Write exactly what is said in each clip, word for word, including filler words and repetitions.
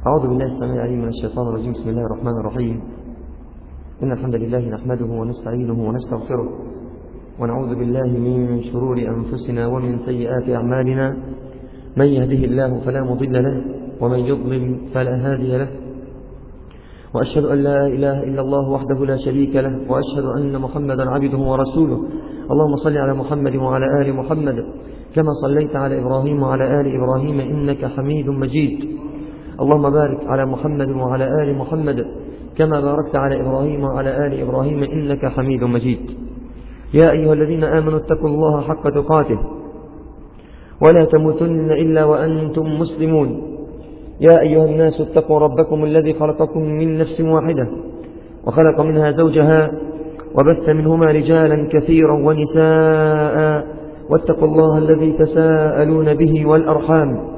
أعوذ بالله السميع العليم من الشيطان الرجيم. بسم الله الرحمن الرحيم. إن الحمد لله نحمده ونستعينه ونستغفره ونعوذ بالله من شرور أنفسنا ومن سيئات أعمالنا. من يهده الله فلا مضل له ومن يضلل فلا هادي له، وأشهد أن لا إله إلا الله وحده لا شريك له، وأشهد أن محمدا عبده ورسوله. اللهم صل على محمد وعلى آل محمد كما صليت على إبراهيم وعلى آل إبراهيم إنك حميد مجيد. اللهم بارك على محمد وعلى آل محمد كما باركت على إبراهيم وعلى آل إبراهيم إنك حميد مجيد. يا أيها الذين آمنوا اتقوا الله حق تقاته ولا تموتن إلا وأنتم مسلمون. يا أيها الناس اتقوا ربكم الذي خلقكم من نفس واحدة وخلق منها زوجها وبث منهما رجالا كثيرا ونساء، واتقوا الله الذي تساءلون به والأرحام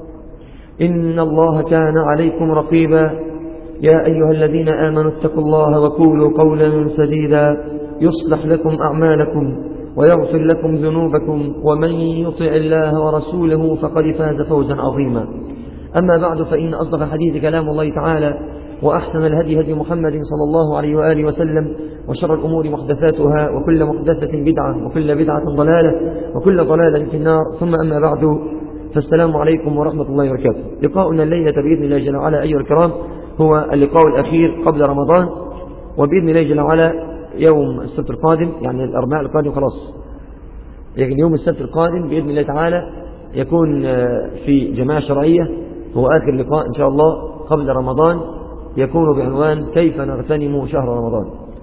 إن الله كان عليكم رقيبا. يا أيها الذين آمنوا اتقوا الله وقولوا قولا سديدا يصلح لكم أعمالكم ويغفر لكم ذنوبكم، ومن يطع الله ورسوله فقد فاز فوزا عظيما. أما بعد، فإن أصدق الحديث كلام الله تعالى، وأحسن الهدي هدي محمد صلى الله عليه وآله وسلم، وشر الأمور محدثاتها، وكل محدثة بدعة، وكل بدعة ضلالة، وكل ضلالة في النار. ثم أما بعد، فالسلام عليكم ورحمة الله وبركاته. لقاؤنا الليلة بإذن الله جل وعلا أيها الكرام هو اللقاء الأخير قبل رمضان، وبإذن الله جل وعلا يوم السبت القادم، يعني الأربعاء القادم خلاص، لكن يوم السبت القادم بإذن الله تعالى يكون في جماعة شرعية، هو آخر لقاء إن شاء الله قبل رمضان، يكون بعنوان كيف نغتنم شهر رمضان،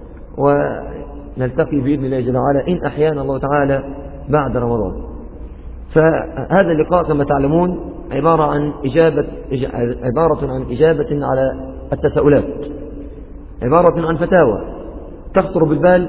ونلتقي بإذن الله جل وعلا إن أحيانا الله تعالى بعد رمضان. فهذا اللقاء كما تعلمون عبارة عن إجابة عبارة عن إجابة على التساؤلات، عبارة عن فتاوى تخطر بالبال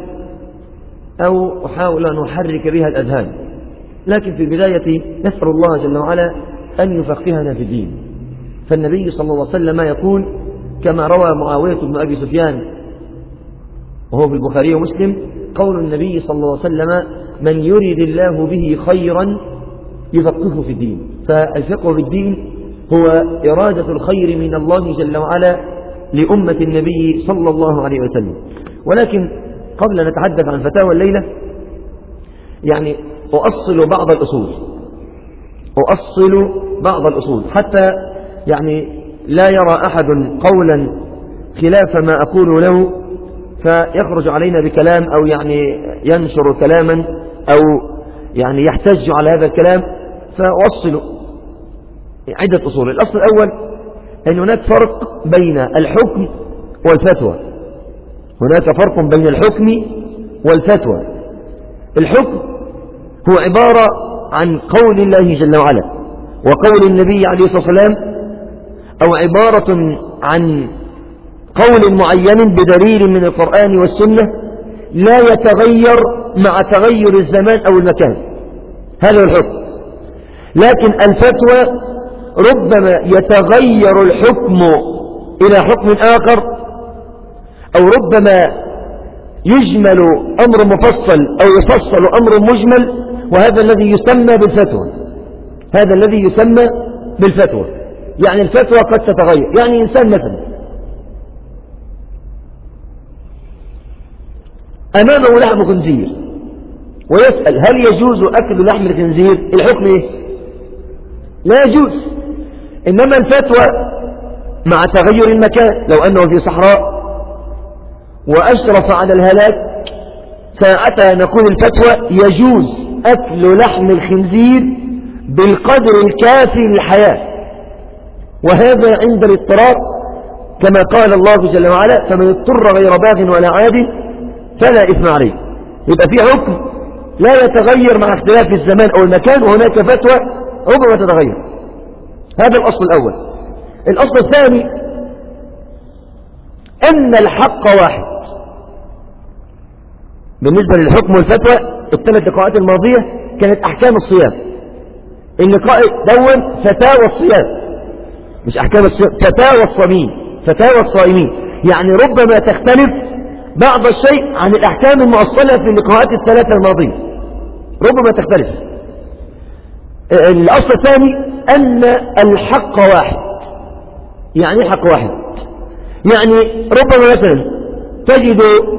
أو أحاول أن أحرك بها الأذهان، لكن في البداية نسأل الله جل وعلا أن يفقهنا في الدين. فالنبي صلى الله عليه وسلم يقول كما روى معاوية بن أبي سفيان وهو في البخاري ومسلم، قول النبي صلى الله عليه وسلم: من يريد الله به خيرا يفقهه في الدين. فالفقه في الدين هو إرادة الخير من الله جل وعلا لأمة النبي صلى الله عليه وسلم. ولكن قبل أن نتحدث عن فتاوى الليلة، يعني أؤصل بعض الأصول أؤصل بعض الأصول حتى يعني لا يرى أحد قولا خلاف ما أقول له فيخرج علينا بكلام أو يعني ينشر كلاما أو يعني يحتج على هذا الكلام. فأوصل عدة أصول. الأصل الأول أن هناك فرق بين الحكم والفتوى. هناك فرق بين الحكم والفتوى. الحكم هو عبارة عن قول الله جل وعلا وقول النبي عليه الصلاة والسلام، أو عبارة عن قول معين بدليل من القرآن والسنة لا يتغير مع تغير الزمان أو المكان. هذا هو الحكم. لكن الفتوى ربما يتغير الحكم إلى حكم آخر، أو ربما يجمل أمر مفصل أو يفصل أمر مجمل، وهذا الذي يسمى بالفتوى. هذا الذي يسمى بالفتوى. يعني الفتوى قد تتغير. يعني إنسان مثلا أمامه لحم خنزير ويسأل هل يجوز أكل لحم الخنزير؟ الحكم إيه؟ لا يجوز. إنما الفتوى مع تغير المكان، لو أنه في صحراء وأشرف على الهلاك ساعتها نقول الفتوى يجوز أكل لحم الخنزير بالقدر الكافي للحياة، وهذا عند الاضطرار كما قال الله جل وعلا: فمن اضطر غير باغ ولا عاد فلا إثم عليه. يبقى في حكم لا يتغير مع اختلاف الزمان أو المكان، وهناك فتوى ربما تتغير. هذا الأصل الأول. الأصل الثاني أن الحق واحد. بالنسبة للحكم والفتوى، الثلاث لقاءات الماضية كانت أحكام الصيام. اللقاء دون فتاوى الصيام، مش أحكام الصيام، فتاوى الصائمين، فتاوى الصائمين. يعني ربما تختلف بعض الشيء عن الأحكام المؤصلة في اللقاءات الثلاثة الماضية، ربما تختلف. الأصل الثاني أن الحق واحد. يعني ايه حق واحد؟ يعني ربما مثلا تجد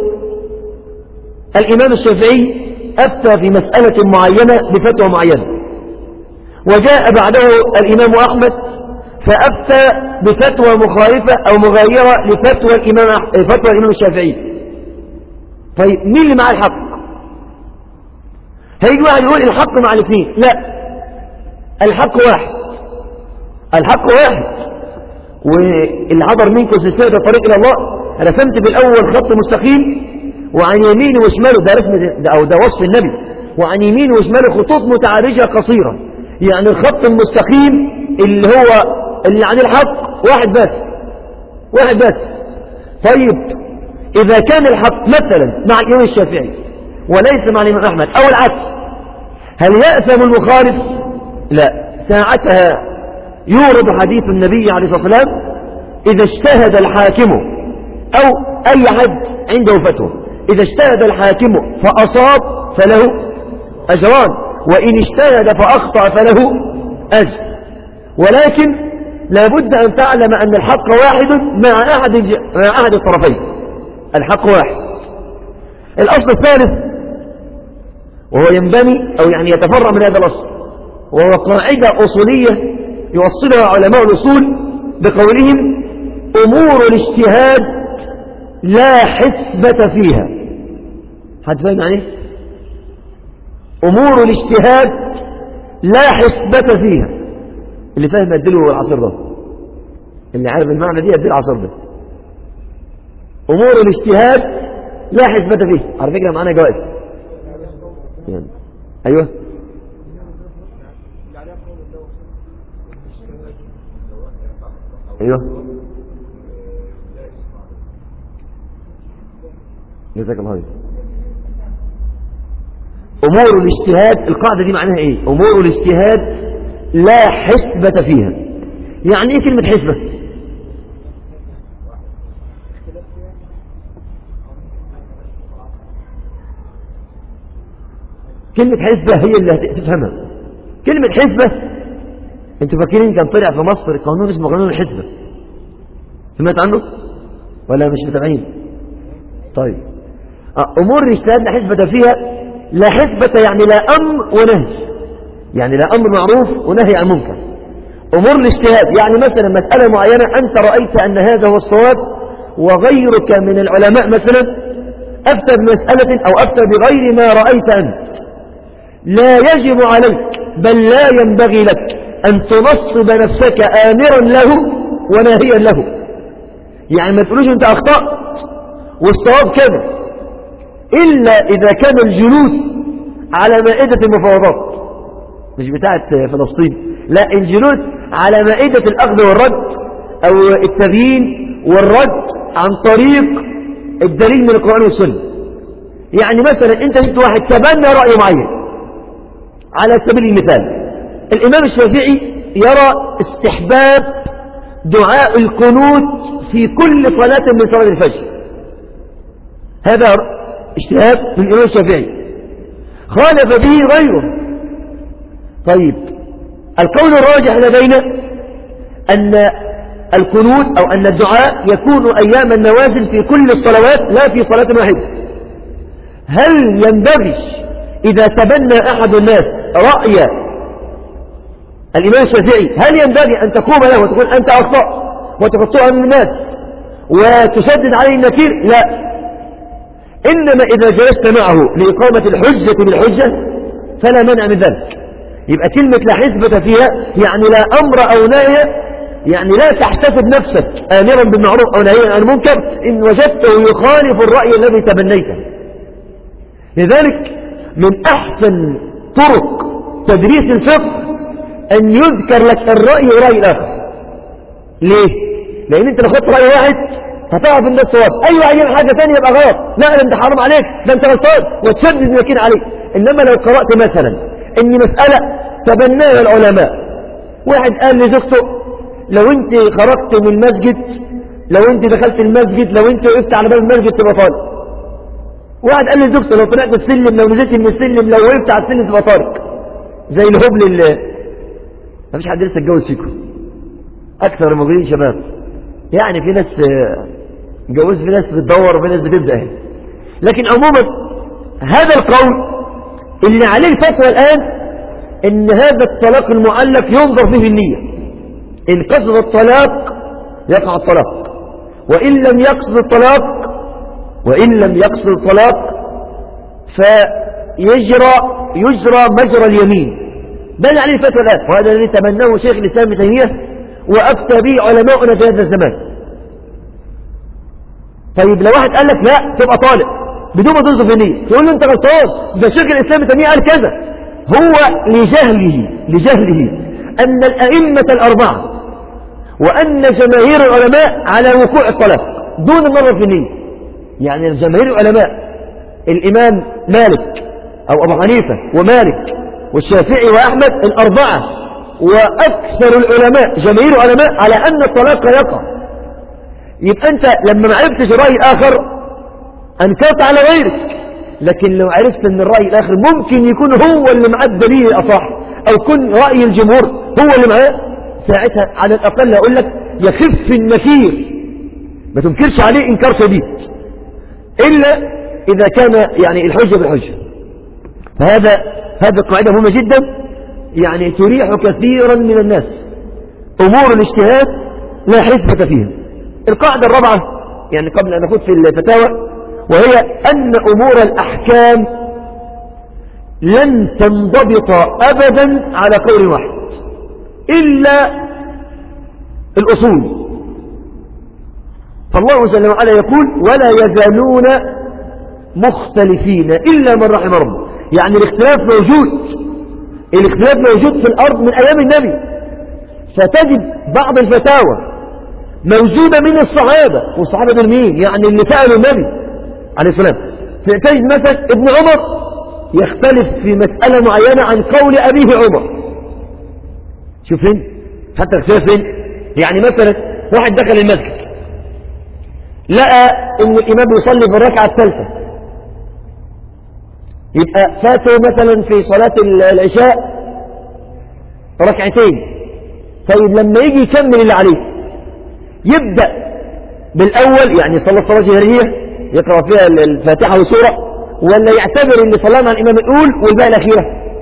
الإمام الشافعي أفتى في مسألة معينة بفتوى معينة، وجاء بعده الإمام أحمد فأفتى بفتوى مخالفة أو مغايرة لفتوى الإمام فتوى الإمام الشافعي. طيب مين اللي مع الحق؟ هيجي واحد يقول الحق مع الاثنين. لا، الحق واحد، الحق واحد. واللي حضر منكم سلسلة طريق إلى الله رسمت بالأول خط مستقيم، وعن يمينه وشماله ده رسم ده أو ده وصف النبي، وعن يمينه وشماله خطوط متعرجة قصيرة. يعني الخط المستقيم اللي هو اللي عليه الحق واحد بس، واحد بس. طيب إذا كان الحق مثلا مع الإمام الشافعي وليس مع الإمام أحمد أو العكس، هل يأثم المخالف؟ لا. ساعتها يورد حديث النبي عليه الصلاة والسلام: إذا اجتهد الحاكم أو أي حد عنده فتوى، إذا اجتهد الحاكم فأصاب فله أجران، وإن اجتهد فأخطأ فله أجر. ولكن لا بد أن تعلم أن الحق واحد مع أحد مع أحد الطرفين. الحق واحد. الأصل الثالث وهو ينبني أو يعني يتفرع من هذا الأصل، وهو قاعدة أصولية يوصلها علماء الأصول بقولهم: أمور الاجتهاد لا حسبة فيها. حد فاهم يعني؟ أمور الاجتهاد لا حسبة فيها. اللي فاهم يديله العصر ده، اللي عارف المعنى دي يديله العصر ده. أمور الاجتهاد لا حسبة فيها. على فكرة معانا جوائز يعني. أيوه أيوه جزاك الله خير. أمور الاجتهاد القاعدة دي معناها إيه؟ أمور الاجتهاد لا حسبة فيها. يعني إيه كلمة حسبة؟ كلمة حسبة هي اللي هتفهمها. كلمة حسبة، انتوا فاكرين كان طلع في مصر قانون اسمه قانون الحسبة؟ سمعت عنه ولا مش متابعين؟ طيب أمور الاجتهاد لا حسبة فيها. لا حسبة يعني لا أمر ونهي، يعني لا أمر معروف ونهي عن منكر. أمور الاجتهاد يعني مثلا مسألة معينة أنت رأيت أن هذا هو الصواب، وغيرك من العلماء مثلا أفتى بمسألة أو أفتى بغير ما رأيت أنت. لا يجب عليك بل لا ينبغي لك أن تنصب نفسك آمرا له وناهيا له. يعني ما تقولوش أنت أخطأت والصواب كذا، إلا إذا كان الجلوس على مائدة المفاوضات، مش بتاعت فلسطين، لا، الجلوس على مائدة الأخذ والرد أو التبيين والرد عن طريق الدليل من القرآن والسنة. يعني مثلا أنت جبت واحد تبنى رأي معين، على سبيل المثال الإمام الشافعي يرى استحباب دعاء القنوت في كل صلاة من صلاة الفجر. هذا اجتهاد من الإمام الشافعي، خالف به غيره. طيب القول الراجح لدينا أن القنوت أو أن الدعاء يكون أيام النوازل في كل الصلوات لا في صلاة واحدة. هل ينبغي إذا تبنى أحد الناس رأي الإمام الشافعي هل ينبغي أن تقوم له وتقول أنت أخطأت وتخطئها من الناس وتشدد عليه النكير؟ لا، إنما إذا جلست معه لإقامة الحجة بالحجة فلا منع من ذلك. يبقى كلمة لا حسبة فيها يعني لا أمر أو نهي، يعني لا تحتسب نفسك آمرا بالمعروف أو نهيا عن المنكر إن وجدته يخالف الرأي الذي تبنيته. لذلك من أحسن طرق تدريس الفقه أن يذكر لك الرأي ورأي الآخر. ليه؟ لأن أنت لو خدت رأي واحد هتعرف ان ده الصواب، ايوه عايزين حاجه ثانيه يبقى غلط، لا ده انت حرام عليك، ده انت غلطان، وتشدد النكير عليه. انما لو قرات مثلا ان مساله تبناها العلماء، واحد قال لزوجته لو انت خرجت من المسجد، لو انت دخلت المسجد، لو انت وقفت على باب المسجد تبقى طالق. واحد قال لزوجته لو طلعت السلم، لو نزلت من السلم، لو وقفت على السلم تبقى طالق. زي الهبل اللي مفيش حد لسه اتجوز فيكم، اكثر الموجودين شباب. يعني في ناس جوز، في ناس بتدور، وفي ناس بتبدأ. لكن عموما هذا القول اللي عليه الفتوى الآن إن هذا الطلاق المعلق ينظر فيه النية. إن قصد الطلاق يقع الطلاق، وإن لم يقصد الطلاق وإن لم يقصد الطلاق فيجرى يجرى مجرى اليمين. بل عليه الفتوى الآن، وهذا الذي تبناه شيخ الإسلام ابن تيمية وأفتى به علماؤنا في هذا الزمان. طيب لو واحد قال لك لا تبقى طالق بدون ما تنظر في النية، تقول له انت غلطان، ده شيخ الإسلام ابن تيمية قال كذا. هو لجهله لجهله أن الأئمة الأربعة وأن جماهير العلماء على وقوع الطلاق دون النظر في النية. يعني جماهير العلماء الإمام مالك أو أبو حنيفة ومالك والشافعي وأحمد الأربعة وأكثر العلماء جماهير العلماء على أن الطلاق يقع. يبقى أنت لما ما عرفتش رأي الآخر أنكرت على غيرك. لكن لو عرفت أن الرأي الآخر ممكن يكون هو اللي معاه الدليل الأصح، أو يكون رأي الجمهور هو اللي معاه، ساعتها على الأقل أقول لك يخف النكير، ما تنكرش عليه إنكار شديد، إلا إذا كان يعني الحجة بالحجة. فهذا هذه القاعدة مهمة جدا، يعني تريح كثيرا من الناس أمور الاجتهاد لا حسبة فيها. القاعدة الرابعة يعني قبل أن نخوض في الفتاوى، وهي أن أمور الأحكام لن تنضبط أبدا على قول واحد إلا الأصول. فالله جل وعلا يقول ولا يزالون مختلفين إلا من رحم ربه. يعني الاختلاف موجود، الاختلاف موجود في الأرض من أيام النبي. فتجد بعض الفتاوى موجودة من الصحابة، والصحابة دول مين؟ يعني اللي سألوا النبي عليه السلام. تجد مثلا ابن عمر يختلف في مسألة معينة عن قول أبيه عمر. شوف فين حتى اختلاف فين. يعني مثلا واحد دخل المسجد لقى ان الإمام يصلي في الركعة الثالثة، يبقى فاته مثلا في صلاة العشاء ركعتين. طيب لما يجي يكمل اللي عليه يبدأ بالأول، يعني صلى الصلاة الجهرية يقرأ فيها الفاتحة والسورة، ولا يعتبر اللي صلاه مع الإمام الأول والباقي الأخيرة؟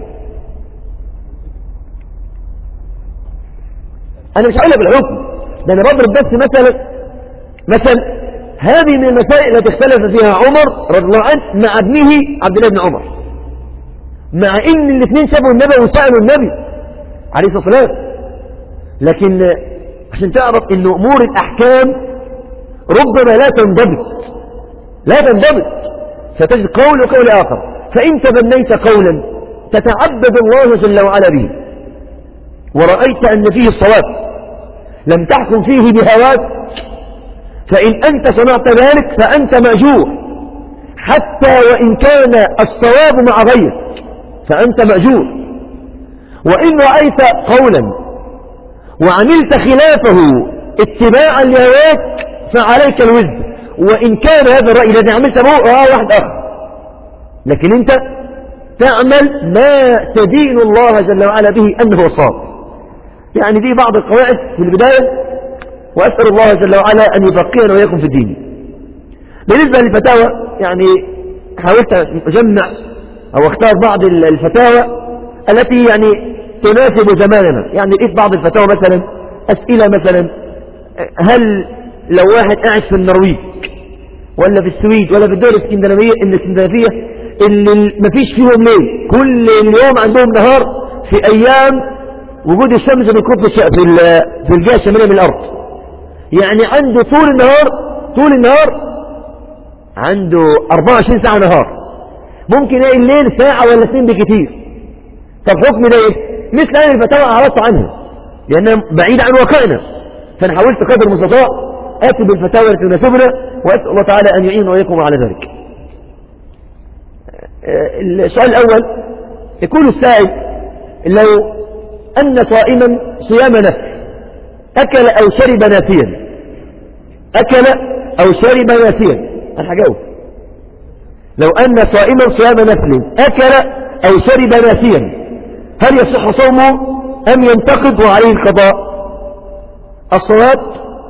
أنا مش هقول لك بالحكم ده، أنا بضرب بس مثلا مثلا هذه من المسائل التي اختلف فيها عمر رضي الله عنه مع ابنه عبد الله بن عمر، مع ان الاثنين شافوا النبي وسألوا النبي عليه الصلاة والسلام. لكن عشان تعرف ان امور الاحكام ربما لا تنضبط لا تنضبط فتجد قول وقول اخر. فان تبنيت قولا تتعبد الله جل وعلا به ورأيت ان فيه الصواب لم تحكم فيه بهواك، فإن أنت صنعت ذلك فأنت مأجور، حتى وإن كان الصواب مع غيرك فأنت مأجور. وإن رأيت قولا وعملت خلافه اتباعا لهواك فعليك الوزر، وإن كان هذا الرأي الذي عملت به رأى واحد آخر، لكن أنت تعمل ما تدين الله جل وعلا به أنه صار. يعني دي بعض القواعد في البداية، وأسأل الله جل وعلا أن يفقهنا وإياكم في الدين. بالنسبة للفتاوى يعني حاولت أجمع أو أختار بعض الفتاوى التي يعني تناسب زماننا. يعني لقيت بعض الفتاوى مثلا أسئلة مثلا هل لو واحد قاعد في النرويج ولا في السويد ولا في الدول الاسكندنافية الاسكندنافية اللي مفيش فيهم ليل، كل اليوم عندهم نهار، في أيام وجود الشمس بالقطب في في الجهة الشمالية من الأرض، يعني عنده طول النهار طول النهار عنده أربعة وعشرين ساعة نهار، ممكن يلاقي الليل ساعة ولا اثنين بكتير. طب حكم ده ايه؟ مثل هذه الفتاوى أعرضت عنها لأنها بعيدة عن واقعنا، فأنا حاولت قدر المستطاع آتي بالفتاوى التي تناسبنا، وأسأل الله تعالى أن يعين وإياكم على ذلك. السؤال الأول يقول السائل لو أن صائما صيام نفل أكل أو شرب ناسيا أكل أو شرب ناسيا أنا هجاوب. لو أن صائما صيام نفل أكل أو شرب ناسيا هل يصح صومه أم ينتقد وعليه القضاء؟ الصواب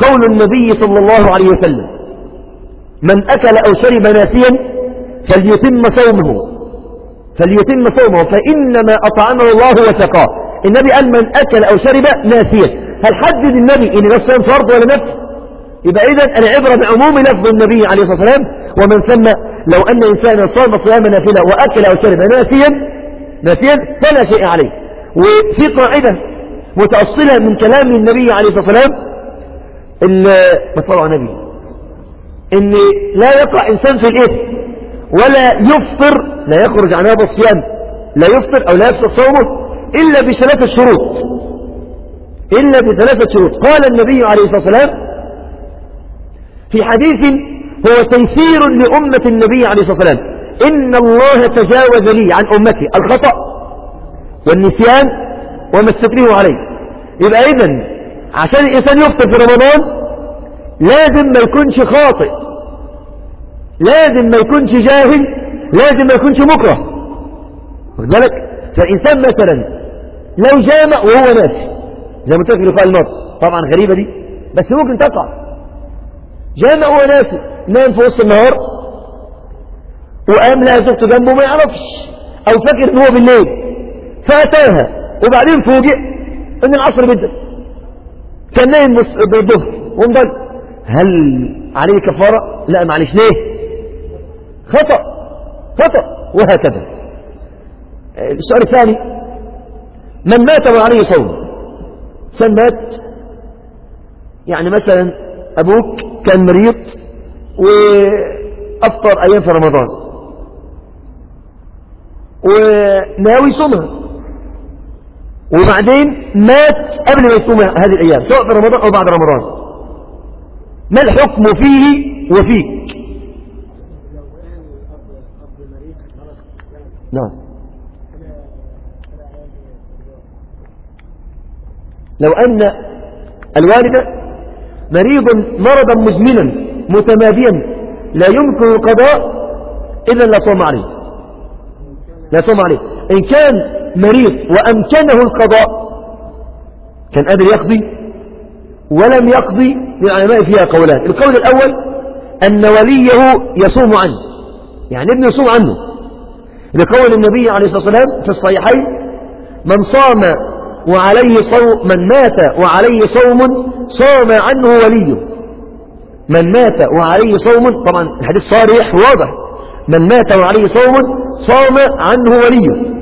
قول النبي صلى الله عليه وسلم: من أكل أو شرب ناسيا فليتم صومه فليتم صومه فإنما أطعمه الله وسقاه. النبي قال: من أكل أو شرب ناسيا. هل حدد النبي إن ده الصيام فرض ولا نفل؟ يبقى إذن العبرة بعموم لفظ النبي عليه الصلاة والسلام. ومن ثم لو أن إنسانا صام صيام نافلة وأكل أو شرب ناسيا ناسيا فلا شيء عليه. وفي قاعدة متأصلة من كلام النبي عليه الصلاة والسلام بصلوا على النبي، إن لا يقع إنسان في الإثم ولا يفطر، لا يخرج عن هذا الصيام، لا يفطر أو لا يفطر صومه إلا بثلاثة شروط إلا بثلاثة شروط. قال النبي عليه الصلاة والسلام في حديث هو تيسير لأمة النبي عليه الصلاة والسلام: إن الله تجاوز لي عن أمتي الخطأ والنسيان وما استكرهوا عليه. يبقى إذن عشان الإنسان يفطر في رمضان لازم ما يكونش خاطئ، لازم ما يكونش جاهل، لازم ما يكونش مكره. خد بالك، فالإنسان مثلا لو جامع وهو ناسي زي ما قلت لك في لقاء الماضي، طبعا غريبة دي بس ممكن تقع. جامع وهو ناسي، نام في وسط النهار وقام لها زوجته جنبه ما يعرفش، أو فاكر إن هو بالليل فأتاها وبعدين فوجئ إن العصر بدأ، كان نايم بالظهر ومضل. هل عليه كفارة؟ لا معلش. ليه؟ خطأ خطأ. وهكذا. السؤال الثاني: من مات وعليه صوم. إنسان مات، يعني مثلا أبوك كان مريض وأفطر أيام في رمضان وناوي صومها، وبعدين مات قبل ما يصوم هذه الأيام سواء في رمضان أو بعد رمضان، ما الحكم فيه وفيك؟ نعم. لو أن الوالدة مريض مرضا مزمنا متماديا لا يمكن القضاء إلا لا صوم عليه لا صوم عليه إن كان مريض وأمكنه القضاء كان قادر يقضي ولم يقضي، للعلماء فيها قولان. القول الأول أن وليه يصوم عنه، يعني ابنه يصوم عنه، لقول النبي عليه الصلاة والسلام في الصحيحين: من صام وعليه صوم من مات وعليه صوم صام عنه وليه. من مات وعليه صوم، طبعا الحديث صريح واضح: من مات وعليه صوم صام عنه وليه.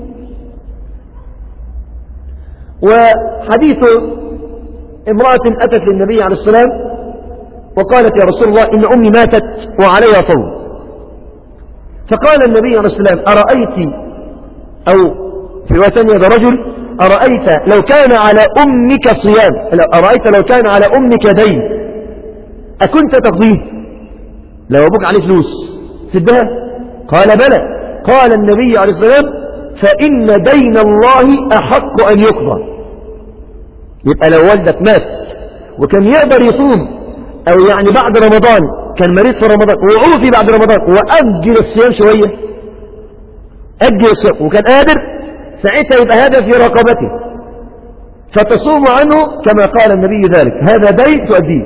وحديث امرأة أتت للنبي عليه السلام وقالت: يا رسول الله إن أمي ماتت وعليها صوم. فقال النبي عليه السلام: أرأيت، أو في رواية ثانية: ده رجل، أرأيت لو كان على أمك صيام، أرأيت لو كان على أمك دين أكنت تقضيه؟ لو أبوك عليه فلوس سدها؟ قال: بلى. قال النبي عليه السلام: فإن دين الله أحق أن يقضى. يبقى لو والدك مات وكان يقدر يصوم، أو يعني بعد رمضان كان مريض في رمضان وعوفي بعد رمضان وأجل الصيام شوية، أجل الصيام وكان قادر، ساعتها يبقى هذا في رقبته فتصوم عنه كما قال النبي ذلك، هذا دين تؤديه.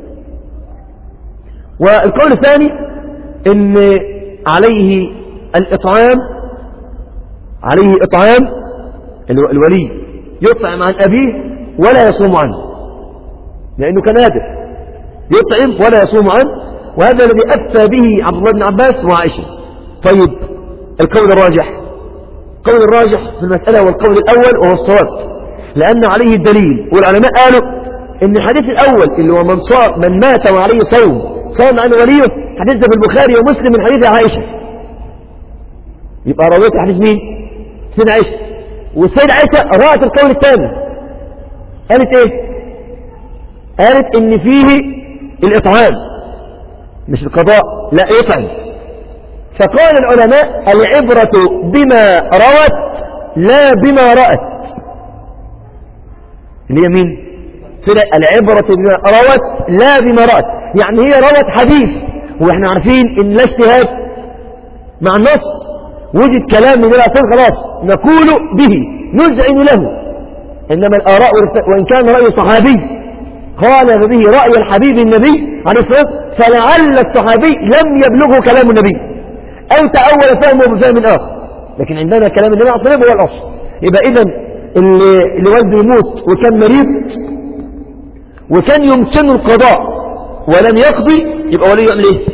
والقول الثاني إن عليه الإطعام، عليه إطعام، الولي يطعم عن أبيه ولا يصوم عنه، لأنه كان قادر يطعم ولا يصوم عنه، وهذا الذي أفتى به عبد الله بن عباس وعائشة. طيب القول الراجح، القول الراجح في المسألة والقول الأول وهو الصواب، لأن عليه الدليل. والعلماء قالوا إن الحديث الأول اللي هو من صام من مات وعليه صوم صام عن وليه، حديث ده في البخاري ومسلم من حديث عائشة، يبقى راوية حديث مين؟ سيدة عائشة. والسيدة عائشة رأت القول الثاني، قالت ايه؟ قالت ان فيه الإطعام مش القضاء، لا يطعم. فقال العلماء: العبرة بما روت لا بما رأت. اللي هي مين؟ العبرة بما روت لا بما رأت، يعني هي روت حديث واحنا عارفين ان لا اجتهاد مع النص، وجد كلام من الأصل خلاص نقول به نزعن له. إنما الآراء وإن كان رأي صحابي خالف به رأي الحبيب النبي عليه الصلاة والسلام، فلعل الصحابي لم يبلغه كلام النبي أو تأول فهمه بفهم آخر، لكن عندنا كلام النبي عليه الصلاة والسلام هو الأصل. يبقى إذن اللي, اللي والده يموت وكان مريض وكان يمكنه القضاء ولم يقضي، يبقى وليه يعمل إيه؟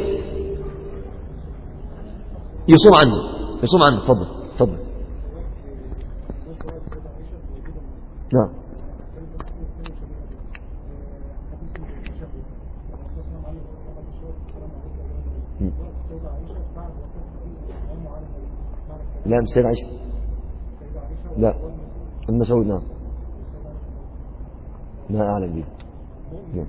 يصوم عنه، يصوم عنه. تفضل تفضل. نعم. لا مش سيدة عائشة، لا ابن مسعود. نعم ما أعلم به. نعم.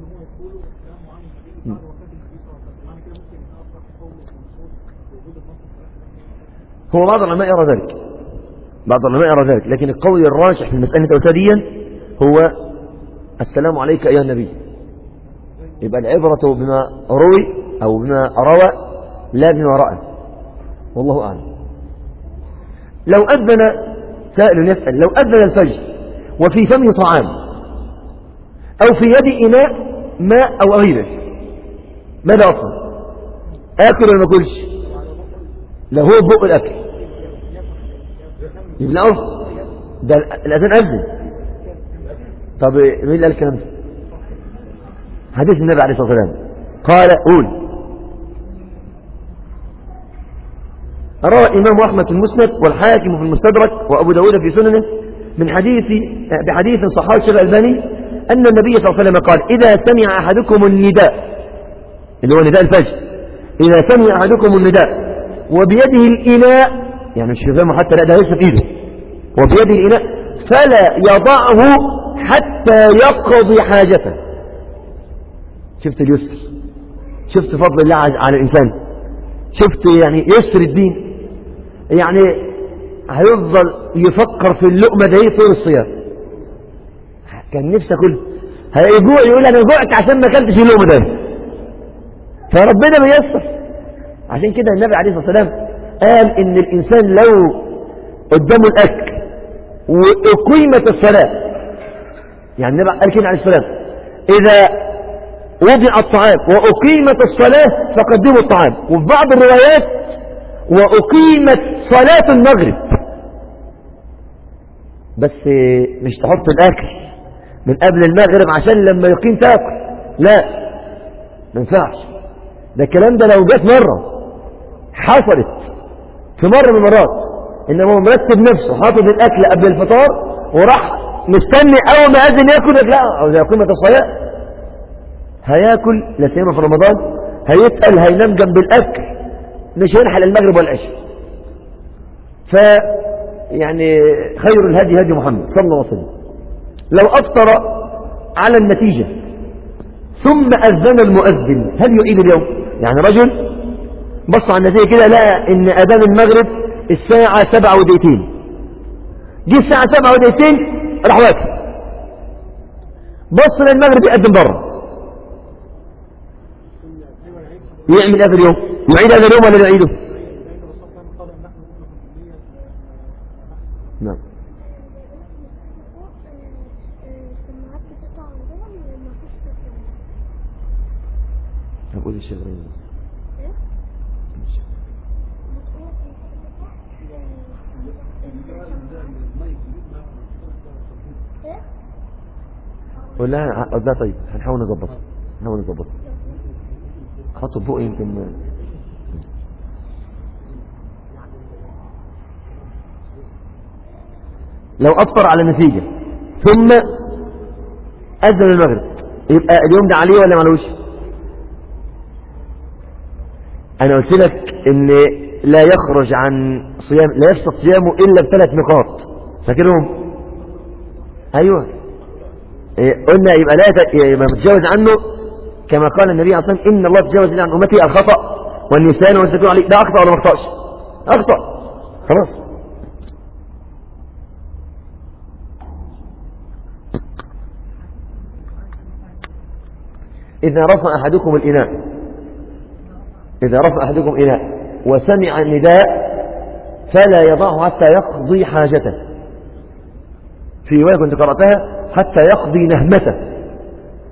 هو بعض العلماء يرى ذلك، بعض العلماء يرى ذلك، لكن القول الراجح في المسألة التوتاديا هو السلام عليك أيها النبي. يبقى العبرة بما روي أو بما روى لا بما رأى، والله أعلم. لو أذن سائل يسأل، لو أذن الفجر وفي فمه طعام أو في يد إناء ماء أو غيره، ماذا أصلا؟ آكل ولا ما أكلش؟ لا هو بق الأكل يبلعه، ده الأذان أذن. طب مين اللي قال الكلام ده؟ حديث النبي عليه الصلاة والسلام قال قول. روى الإمام أحمد في المسند والحاكم في المستدرك وأبو داود في سننه من حديث بحديث صححه الشيخ الألباني أن النبي صلى الله عليه وسلم قال إذا سمع أحدكم النداء، اللي هو نداء الفجر، إذا سمع أحدكم النداء وبيده الإناء، يعني مش فاهمه حتى، لا ده ليس في إيده، وبيده الإناء فلا يضعه حتى يقضي حاجته. شفت اليسر، شفت فضل الله على الإنسان، شفت يعني يسر الدين، يعني هيفضل يفكر في اللقمة ده طول الصيام. كان نفسه كله هيجوع يقول أنا جوعت عشان ما أكلتش اللقمة ده، فربنا بيسر. عشان كده النبي عليه الصلاة والسلام قال إن الإنسان لو قدامه الأكل وأقيمت الصلاة، يعني النبي قال كده عليه الصلاة والسلام إذا وضع الطعام وأقيمت الصلاة فقدموا الطعام، وفي بعض الروايات وأقيمت صلاة المغرب، بس مش تحط الأكل من قبل المغرب عشان لما يقيم تاكل، لا ما ينفعش. ده الكلام ده لو جت مرة حصلت في مرة من المرات، إنما هو مرتب نفسه حاطط الأكل قبل الفطار وراح مستني أول ما أذن ياكل، لا أو إذا قيمت الصلاة هياكل، لا سيما في رمضان هيتقل، هينام جنب الأكل، مش هيلحق المغرب ولا العشاء. ف يعني خير الهدي هدي محمد صلى الله عليه وسلم. لو أفطر على النتيجة ثم أذن المؤذن هل يعيد اليوم؟ يعني رجل بص على النتيجة كده لقى إن أذان المغرب الساعة سبعة ودقيقتين، جه الساعة سبعة ودقيقتين راح واكل، بص للمغرب يقدم بره، يعمل هذا اليوم؟ يعيد هذا اليوم ولا يعيده؟ نعم. أقول الشيخ رياض ولا لا؟ طيب هنحاول نظبطه، نحاول نظبطه خطب فوق يمكن. لو أفطر على نتيجة ثم أذن المغرب يبقى اليوم ده عليه ولا معلوش؟ أنا قلت لك إن لا يخرج عن صيام، لا يفسد صيامه إلا بثلاث نقاط، فاكرهم؟ أيوه قلنا يبقى لا يبقى متجاوز عنه، كما قال النبي عليه الصلاة والسلام إن الله تجاوز عن أمتي الخطأ والنسيان والسكون عليه. ده أخطأ ولا ما أخطأش؟ أخطأ خلاص. إذا رفع أحدكم الإناء إذا رفع أحدكم إناء وسمع النداء فلا يضعه حتى يقضي حاجته. في رواية كنت قرأتها حتى يقضي نهمته،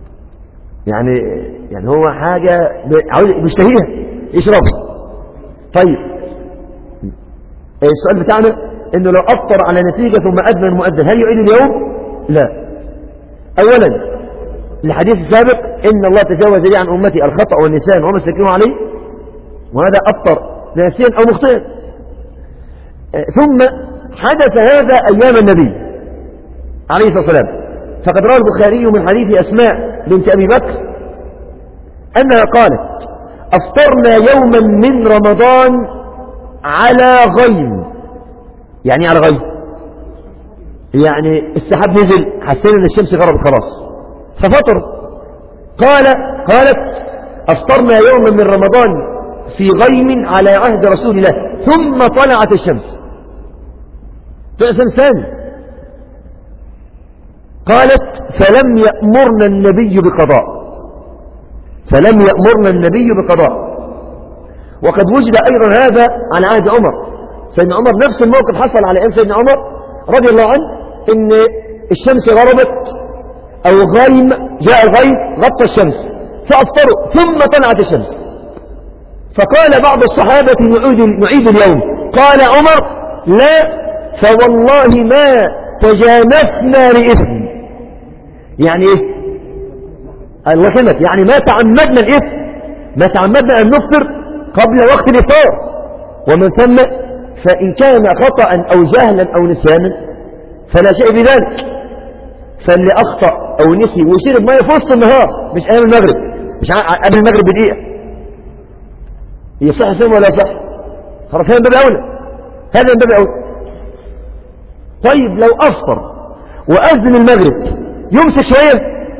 يعني يعني هو حاجة عاوز مشتهيها يشربها. طيب السؤال بتاعنا انه لو افطر على نتيجة ثم اذن المؤذن هل يعيد اليوم؟ لا. اولا الحديث السابق ان الله تجاوز لي عن امتي الخطأ والنسيان وما استكرهوا عليه، وهذا افطر ناسيا او مخطئا. ثم حدث هذا ايام النبي عليه الصلاة والسلام، فقد روى البخاري من حديث اسماء بنت ابي بكر انها قالت افطرنا يوما من رمضان على غيم. يعني على غيم يعني السحاب نزل، حسينا ان الشمس غربت خلاص ففطر. قال قالت افطرنا يوما من رمضان في غيم على عهد رسول الله ثم طلعت الشمس. طلع الشمس ثاني. قالت فلم يأمرنا النبي بقضاء، فلم يأمرنا النبي بقضاء. وقد وجد أيضا هذا على عهد عمر. سيدنا عمر نفس الموقف حصل على أيام سيدنا عمر رضي الله عنه، إن الشمس غربت أو غيم، جاء الغيم غطى الشمس فأفطروا ثم طلعت الشمس. فقال بعض الصحابة نعيد, نعيد اليوم. قال عمر لا، فوالله ما تجانفنا لإثم. يعني إيه؟ الله يسلمك، يعني ما تعمدنا الإثم، ما تعمدنا أن نفطر قبل وقت الإفطار. ومن ثم فإن كان خطأ أو جهلا أو نسيانا فلا شيء بذلك. فاللي أخطأ أو نسي ويشرب ماء في وسط النهار مش أيام المغرب، مش قبل المغرب بدقيقة، يصح سنة ولا صح؟ خلاص هذا من باب أولى، هذا من باب أولى. طيب لو أفطر وأذن المغرب يمسك شوية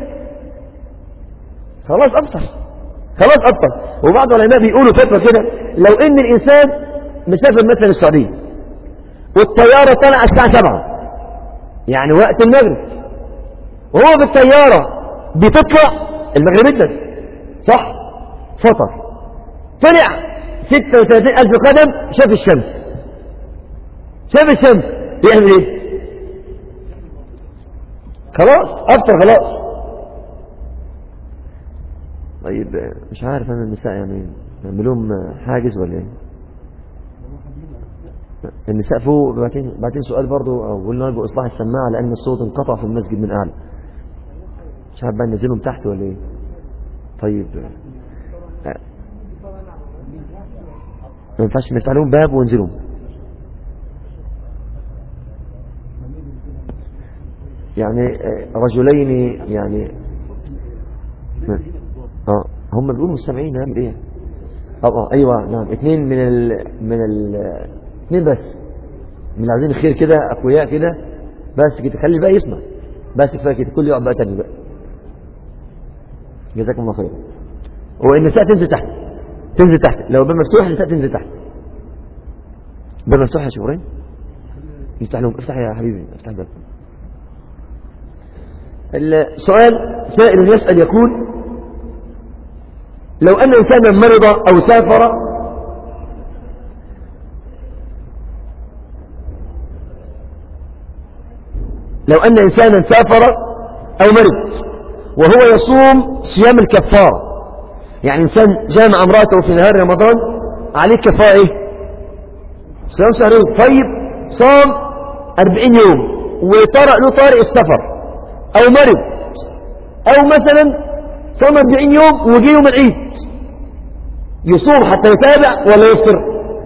خلاص أفطر، خلاص أفطر. وبعض العلماء بيقولوا فتوى كده، لو إن الإنسان مسافر مثلا السعودية والطيارة طلع الساعة سبعة يعني وقت المغرب، وهو بالطيارة بتطلع المغرب جدا صح؟ فطر، طلع ستة وثلاثين ألف قدم، شاف الشمس، شاف الشمس يعمل ايه؟ خلاص أفطر خلاص. طيب مش عارف أنا النساء يعني نعملهم حاجز ولا ايه؟ النساء فوق. بعدين بعدين سؤال برضو قلنا بإصلاح السماعة لأن الصوت انقطع في المسجد من أعلى، مش عارف بقى ننزلهم تحت ولا ايه؟ طيب ما ينفعش نفتح لهم باب وننزلهم؟ يعني رجلين يعني اه هم بيقولوا مستمعين نعمل ايه؟ اه اه ايوه نعم، اثنين من ال من ال اثنين بس من اللي عايزين الخير كده، اقوياء كده بس كده، خلي الباقي يسمع بس كفايه كده، كل يقعد بقى تاني بقى. جزاكم الله خير. والنساء تنزل تحت، تنزل تحت لو الباب مفتوح النساء تنزل تحت. الباب مفتوح يا شبرين، يفتح لهم، افتح يا حبيبي افتح الباب. السؤال سائل يسأل يقول لو أن إنسانا مرض أو سافر لو أن إنسانا سافر أو مرض وهو يصوم صيام الكفارة، يعني إنسان جامع امرأته في نهار رمضان عليه كفارة إيه؟ صيام شهرين. طيب صام أربعين يوم وطرأ له طارئ السفر أو مرض، أو مثلا صام أربعين يوم وجي يوم العيد، يصوم حتى يتابع ولا يفطر؟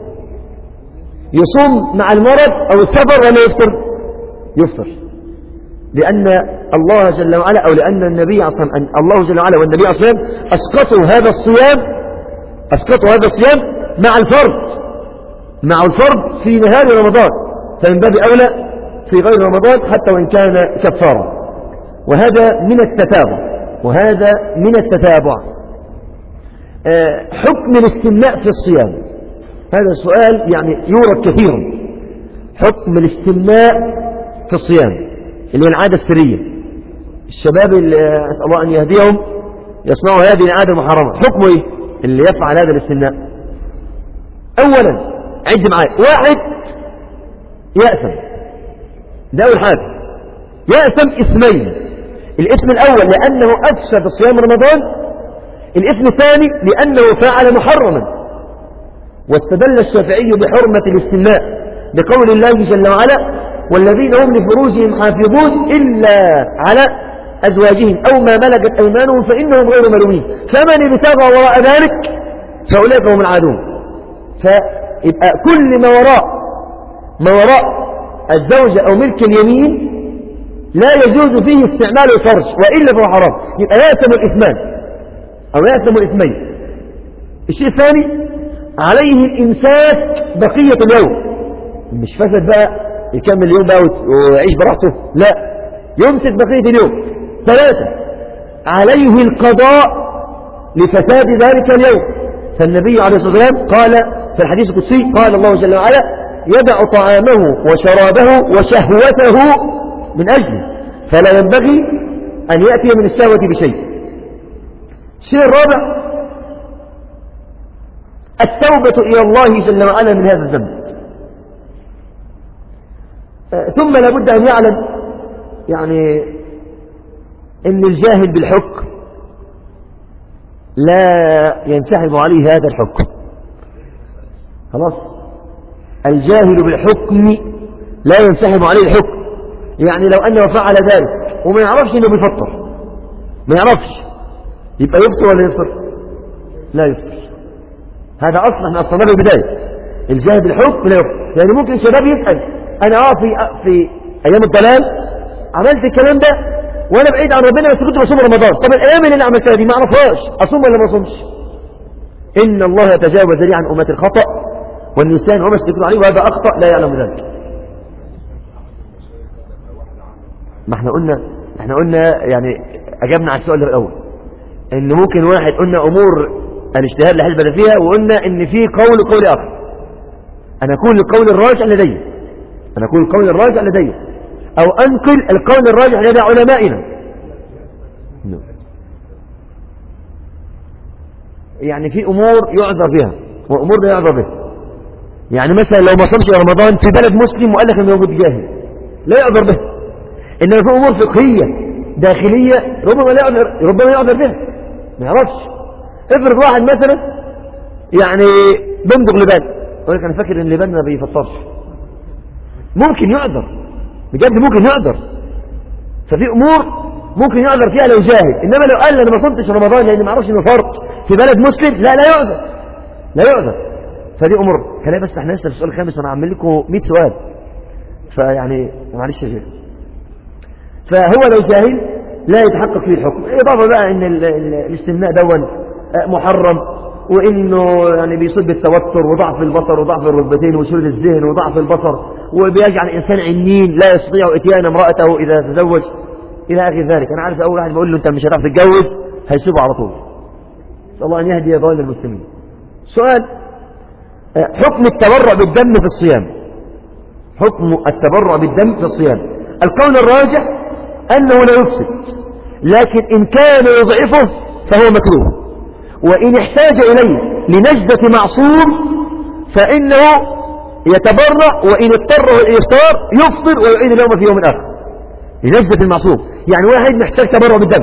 يصوم مع المرض أو السفر ولا يفطر؟ يفطر، لأن الله جل وعلا أو لأن النبي أصلا الله جل وعلا والنبي أصلا أسقطوا هذا الصيام، أسقطوا هذا الصيام مع الفرض، مع الفرض في نهار رمضان، فمن باب أولى في غير رمضان حتى وإن كان كفارا. وهذا من التتابع، وهذا من التتابع. أه حكم الاستمناء في الصيام، هذا السؤال يعني يورد كثيرا. حكم الاستمناء في الصيام اللي هي العادة السرية، الشباب اللي أسأل الله أن يهديهم يصنعوا هذه العادة المحرمة، حكمه إيه اللي يفعل هذا الاستمناء؟ أولا عد معايا، واحد يأثم، ده أول حاجة، يأثم اسمين. الإثم الأول لأنه أفسد صيام رمضان، الإثم الثاني لأنه فعل محرما. واستدل الشافعي بحرمة الاستمناء بقول الله جل وعلا والذين هم لفروجهم حافظون إلا على أزواجهم أو ما ملكت أيمانهم فإنهم غير ملومين فمن ابتغى وراء ذلك فأولئك هم العادون. فيبقى كل ما وراء ما وراء الزوجة أو ملك اليمين لا يجوز فيه استعمال الفرج وإلا فهو حرام، يبقى يأثم الإثمان أو يأثم الإثمين. الشيء الثاني عليه الإمساك بقية اليوم، مش فسد بقى يكمل اليوم بقى ويعيش براحته، لا، يمسك بقية اليوم. ثلاثة عليه القضاء لفساد ذلك اليوم، فالنبي عليه الصلاة والسلام قال في الحديث القدسي قال الله جل وعلا يدع طعامه وشرابه وشهوته من أجله فلا ينبغي أن يأتي من الشهوة بشيء. الشيء الرابع التوبة إلى الله جل وعلا من هذا الذنب. ثم لابد أن يعلم يعني أن الجاهل بالحكم لا ينسحب عليه هذا الحكم، خلاص، الجاهل بالحكم لا ينسحب عليه الحكم. يعني لو أنه فعل ذلك وما يعرفش أنه بيفطر، ما يعرفش، يبقى يفطر ولا يفطر؟ لا يفطر. هذا أصلا من أصلا في البداية، الجاهل بالحكم لا يفطر. يعني ممكن الشباب يسأل أنا آه في في أيام الضلال عملت الكلام ده وأنا بعيد عن ربنا بس كنت بصوم رمضان، طب الأيام اللي أنا عملتها دي ما أعرفهاش أصوم ولا ما أصومش؟ إن الله يتجاوز لي عن أمة الخطأ والنسيان وما استكروا عليه وهذا أخطأ لا يعلم ذلك. ما احنا قلنا احنا قلنا يعني أجبنا على السؤال الأول إن ممكن واحد قلنا أمور الاجتهاد لا حسبة فيها، وقلنا إن في قول قول آخر. أنا أقول القول الراجح لدي أنا أقول القول الراجح لدي أو أنقل القول الراجح لدى علمائنا. يعني في أمور يعذر بها وأمور لا يعذر بها. يعني مثلا لو ما صمش رمضان في بلد مسلم وقال لك أنه موجود جاهل لا يعذر بها، إنما في أمور فقهية داخلية ربما لا يعذر ربما يعذر بها ما يعرفش. افرض واحد مثلا يعني بندق لبان يقول لك أنا فاكر إن اللبان ما بيفطرش، ممكن يعذر بجد، ممكن يعذر. ففي أمور ممكن يعذر فيها لو جاهل، إنما لو قال أنا ما صمتش رمضان لأني ما أعرفش إنه فرض في بلد مسلم لا لا يعذر لا يعذر. فدي أمور خلينا بس احنا لسه في السؤال الخامس وأنا عامل لكم مئة سؤال فيعني معلش يا شيخ. فهو لو جاهل لا يتحقق فيه الحكم. إضافة بقى إن الاستمناء دون محرم وإنه يعني بيصيب بالتوتر وضعف البصر وضعف الركبتين وسهولة الذهن وضعف البصر وبيجعل الإنسان عنين لا يستطيع إتيان امرأته إذا تزوج إلى آخر ذلك. أنا عارف أول واحد بقول له أنت مش هتعرف تتجوز هيسيبه على طول. نسأل الله أن يهدي ضال المسلمين. سؤال حكم التبرع بالدم في الصيام. حكم التبرع بالدم في الصيام. القول الراجح أنه لا يفسد، لكن إن كان يضعفه فهو مكروه، وإن احتاج إليه لنجدة معصوم فإنه يتبرع، وإن اضطره الإفطار يفطر ويعيد اليوم في يوم آخر لنجدة المعصوم. يعني واحد محتاج تبرع بالدم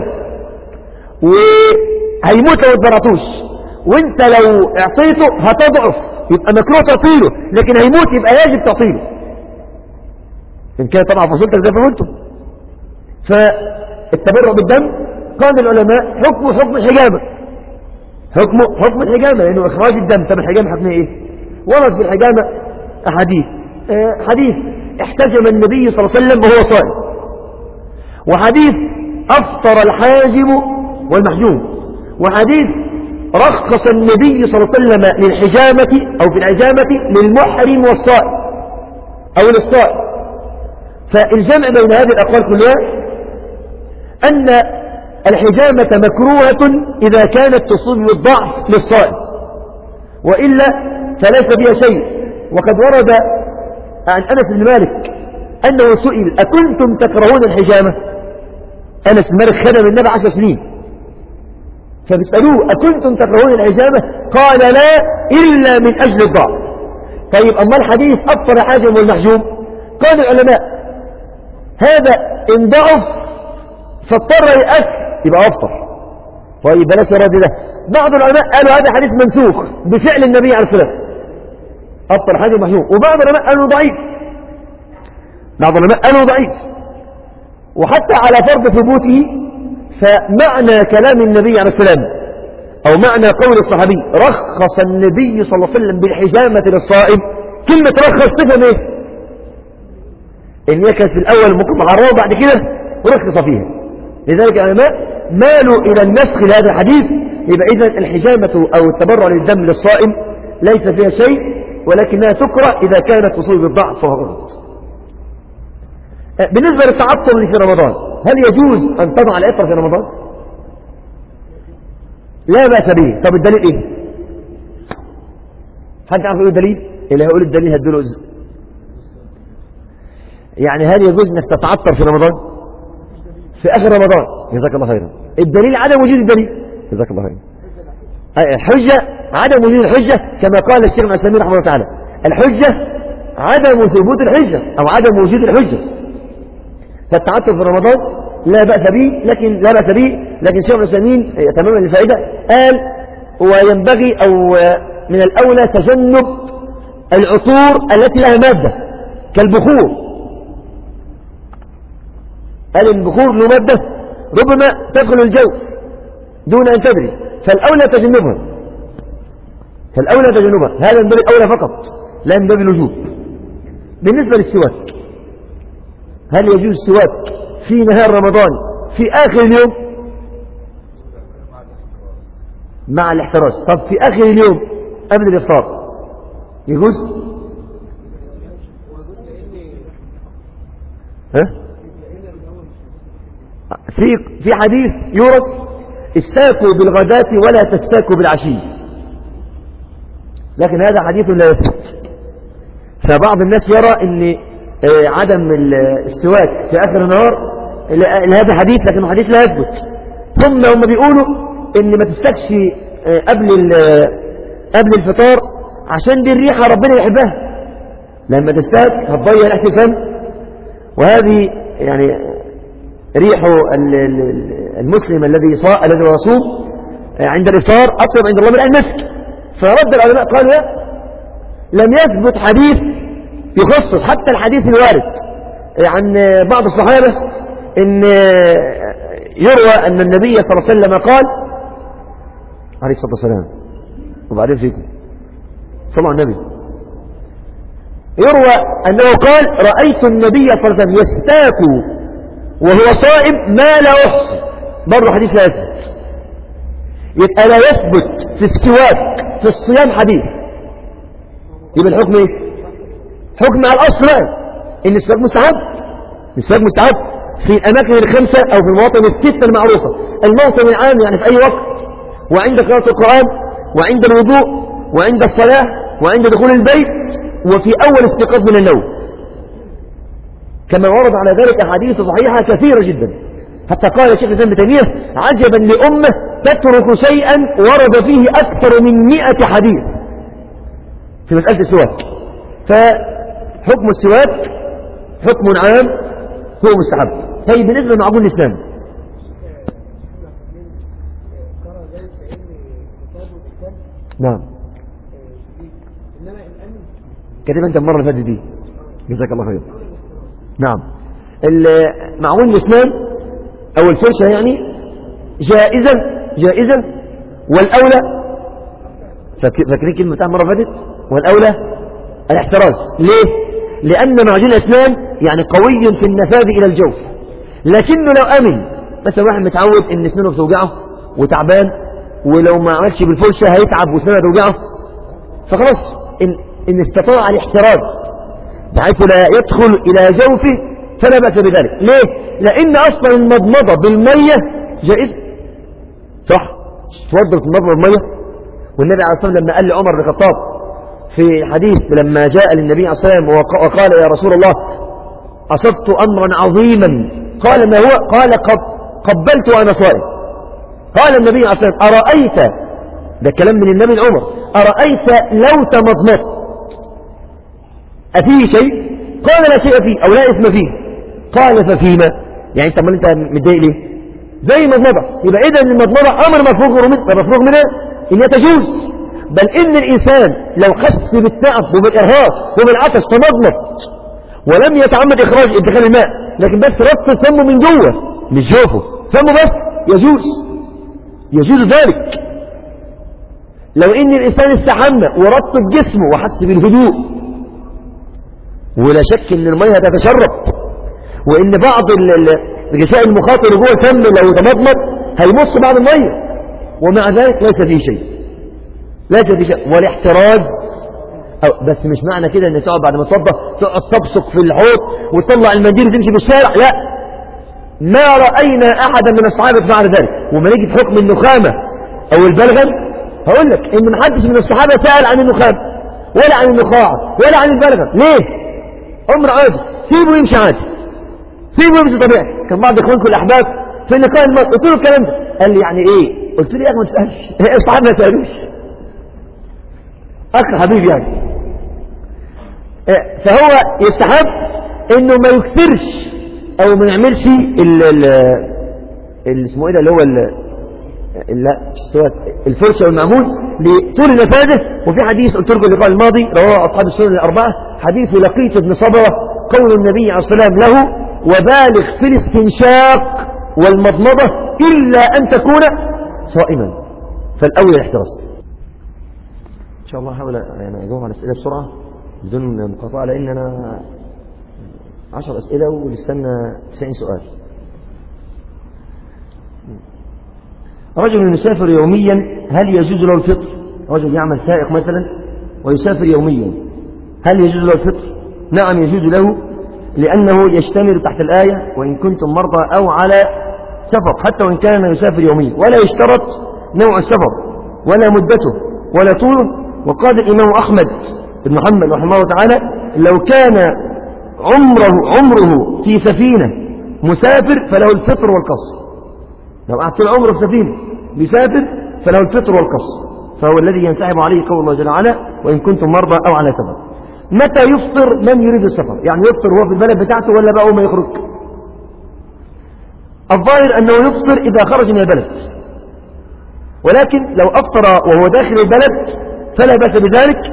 وهيموت لو اتبرعتوش وانت لو اعطيته هتضعف يبقى مكروه تعطيله، لكن هيموت يبقى يجب تعطيله إن كان طبعا فصلتك زي ما فهمتم. فالتبرع بالدم قال العلماء حكمه حكم الحجامة، حكمه حكم الحجامة لأنه إخراج الدم. طب الحجامة حكمها إيه؟ ورد في الحجامة أحاديث. أه حديث احتجم النبي صلى الله عليه وسلم وهو صائم، وحديث أفطر الحاجم والمحجوم، وحديث رخص النبي صلى الله عليه وسلم للحجامة أو في الحجامة للمحرم والصائم أو للصائم. فالجمع بين هذه الأقوال كلها أن الحجامة مكروهة إذا كانت تصيب بالضعف للصائم، وإلا فليس بها شيء. وقد ورد عن أنس بن مالك أنه سئل أكنتم تكرهون الحجامة؟ أنس بن مالك خدم النبي عشر سنين فبيسألوه أكنتم تكرهون الحجامة؟ قال لا إلا من أجل الضعف. طيب أما الحديث أفطر الحاجم والمحجوم، قال العلماء هذا إن ضعف فاضطر يأكل يبقى أفطر. طيب بلاش الرد ده. بعض العلماء قالوا هذا حديث منسوخ بفعل النبي عليه الصلاة والسلام، أفطر حاجة محيوم. وبعض العلماء قالوا ضعيف، بعض العلماء قالوا ضعيف. وحتى على فرض ثبوته فمعنى كلام النبي عليه السلام أو معنى قول الصحابي رخص النبي صلى الله عليه وسلم بالحجامة للصائم، كلمة رخص تفهم ايه؟ ان هي كانت في الأول ممكن محرمة بعد كده ورخص فيها. لذلك العلماء مالوا إلى النسخ لهذا الحديث. يبقى إذن الحجامة أو التبرع للدم للصائم ليس فيها شيء، ولكنها تكره إذا كانت تصيب بالضعف فقط. بالنسبة للتعطل في رمضان، هل يجوز أن تضع الإفطار في رمضان؟ لا بأس به. طب الدليل إيه؟ حد يعرف يقول الدليل؟ اللي هيقول الدليل هدوله إزاي؟ يعني هل يجوز أنك تتعطر في رمضان؟ في آخر رمضان. جزاك الله خيرا. الدليل عدم وجود الدليل. جزاك الله خيرا. الحجة عدم وجود الحجة، كما قال الشيخ ابن عثيمين رحمه الله تعالى، الحجة عدم ثبوت الحجة أو عدم وجود الحجة. فالتعطل في رمضان لا بأس به، لكن لا بأس به لكن الشيخ ابن عثيمين تماما للفائدة قال وينبغي أو من الأولى تجنب العطور التي لها مادة كالبخور. قال البخور له مادة ربما تدخل الجوف دون أن تدري، فالأولى تجنبها، فالأولى تجنبها. هذا من باب الأولى فقط لا من باب الوجوب. بالنسبة للسواك، هل يجوز السواك في نهار رمضان في آخر اليوم مع الاحتراز؟ طب في آخر اليوم قبل الإفطار يجوز؟ ها؟ في في حديث يورد استاكوا بالغداة ولا تستاكوا بالعشي، لكن هذا حديث لا يثبت. فبعض الناس يرى ان عدم السواك في آخر النهار لهذا حديث، لكنه حديث لا يثبت. ثم هم بيقولوا ان ما تستكش قبل قبل الفطار عشان دي الريحة ربنا يحبها، لما تستاك هتضيع ريحة الفم، وهذه يعني ريح المسلم الذي صاء الذي يصوم عند الإفطار أطيب عند الله من المسك. فرد العلماء قالوا لا، لم يثبت حديث يخصص، حتى الحديث الوارد عن بعض الصحابة إن يروى أن النبي صلى الله عليه وسلم قال عليه الصلاة والسلام، وبعدين فيكم صلوا على النبي، يروى أنه قال رأيت النبي صلى الله عليه وسلم يستاك وهو صائم ما لا أحصي. برضه حديث لا يثبت. يبقى لا يثبت في السواك في الصيام حديث، يبقى الحكم ايه؟ حكم على الأصل إن السواك مستحب. السواك مستحب في الأماكن الخمسة أو في المواطن الستة المعروفة. الموطن العام يعني في أي وقت، وعند قراءة القرآن، وعند الوضوء، وعند الصلاة، وعند دخول البيت، وفي أول استيقاظ من النوم، كما ورد على ذلك أحاديث صحيحة كثيرة جدا. حتى قال الشيخ الإسلام ابن تيمية عجبا لأمة تترك شيئا ورد فيه أكثر من مئة حديث في مسألة السواك. فحكم السواك حكم عام هو مستحب. طيب بالنسبة لمعجون الإسلام، نعم كتبت أنت المرة اللي فاتت دي، جزاك الله خير. نعم معجون الإسلام أو الفرشة يعني جائزة جائزة والأولى، فاكرين كلمة بتاع مرة فاتت، والأولى الاحتراز. ليه؟ لأن معجون الإسلام يعني قوي في النفاذ إلى الجوف، لكنه لو أمن مثلا واحد متعود إن اسنانه بتوجعه وتعبان، ولو ما عملش بالفرشة هيتعب واسنانه توجعه، فخلاص إن, إن استطاع الاحتراز بحيث لا يدخل إلى جوفه فلا بأس بذلك. ليه؟ لأن أصلا المضمضة بالمية جائز، صح؟ تفضل المضمضة بالمية. والنبي عليه الصلاة والسلام لما قال لعمر بن الخطاب في حديث لما جاء للنبي عليه الصلاة والسلام وقال يا رسول الله أصبت أمرا عظيما، قال ما هو؟ قال قبلت وأنا صائم. قال النبي عليه الصلاة والسلام أرأيت، ده كلام من النبي لعمر، أرأيت لو تمضمضت أفيه شيء؟ قال لا شيء فيه أو لا إثم فيه. قال ففيما؟ يعني أنت أمال أنت متضايق ليه؟ زي المضمضة. يبقى إذا المضمضة أمر مفروغ منه مفروغ منها إن تجوز، بل إن الإنسان لو حس بالتعب وبالإرهاق وبالعطش تمضمض ولم يتعمد إخراج إدخال الماء، لكن بس ربط فمه من جوه مش جوفه، فمه بس، يجوز يجوز ذلك. لو إن الإنسان استحمى ورطب جسمه وحس بالهدوء، ولا شك إن المية هتتشرب، وإن بعض الغشاء المخاطر جوه الفم لو تمضمض هيمص بعض المية، ومع ذلك ليس فيه شيء ليس فيه شيء. والاحتراز أو بس مش معنى كده إن تقعد بعد ما تفضى تقعد تبصق في الحوض وتطلع المنديل وتمشي في الشارع، لا، ما رأينا أحدا من الصحابة فعل ذلك. وما نيجي في حكم النخامة أو البلغم هقول لك إن محدش من الصحابة سأل عن النخامة ولا عن النخاعة ولا عن البلغم. ليه؟ أمر عادي، سيبه يمشي عادي، سيبه يمشي طبيعي. كان بعض إخوانكم الأحباب في اللقاء الماضي قلت له الكلام ده، قال لي يعني إيه؟ قلت له يا أخي ما تسألش، الصحابة ما سألوش، أخ حبيبي يعني. فهو يستحب إنه ما يكثرش أو ما يعملش ال ال ال اسمه إيه ده اللي هو ال لا الفرشة والمعمول لطول نفاذه. وفي حديث قلت لكم اللقاء الماضي رواه أصحاب السنن الأربعة، حديث لقيط بن صبرة، قول النبي عليه الصلاة والسلام له: وبالغ في الاستنشاق والمضمضة إلا أن تكون صائما. فالأول الاحتراس. إن شاء الله أحاول يعني أجاوب على الأسئلة بسرعة بدون مقاطعة، لأن أنا عشر أسئلة ولسنا تسعين سؤال. رجل يسافر يوميا، هل يجوز له الفطر؟ رجل يعمل سائق مثلا ويسافر يوميا، هل يجوز له الفطر؟ نعم يجوز له، لأنه يشتمل تحت الآية: وإن كنتم مرضى أو على سفر، حتى وإن كان يسافر يوميا، ولا يشترط نوع السفر ولا مدته ولا طوله. وقال الإمام أحمد بن محمد رحمه الله تعالى: لو كان عمره عمره في سفينة مسافر فله الفطر والقصر. لو قعد طول عمره في سفينة بيسافر فله الفطر والقصر، فهو الذي ينسحب عليه قول الله جل وعلا: وإن كنتم مرضى أو على سفر. متى يفطر من يريد السفر؟ يعني يفطر وهو في البلد بتاعته ولا بقى ما يخرج؟ الظاهر أنه يفطر إذا خرج من البلد، ولكن لو أفطر وهو داخل البلد فلا بأس بذلك.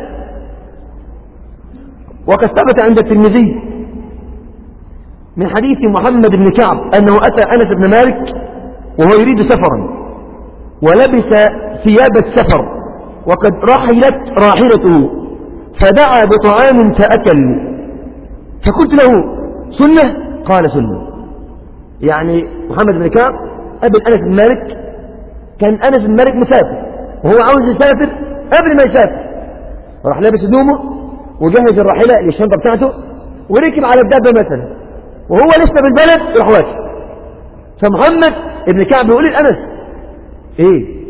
وقد ثبت عند الترمذي من حديث محمد بن كعب أنه أتى أنس بن مالك وهو يريد سفرا، ولبس ثياب السفر وقد رحلت راحلته، فدعا بطعام فأكل، فقلت له: سنة؟ قال: سنة. يعني محمد بن كعب ابن أنس بن مالك، كان أنس بن مالك مسافر وهو عاوز يسافر، قبل ما يسافر راح لابس هدومه وجهز الراحلة للشنطة بتاعته وركب على الدابة مثلا، وهو لسه بالبلد راح واكب. فمحمد ابن كعب يقول لأنس: ايه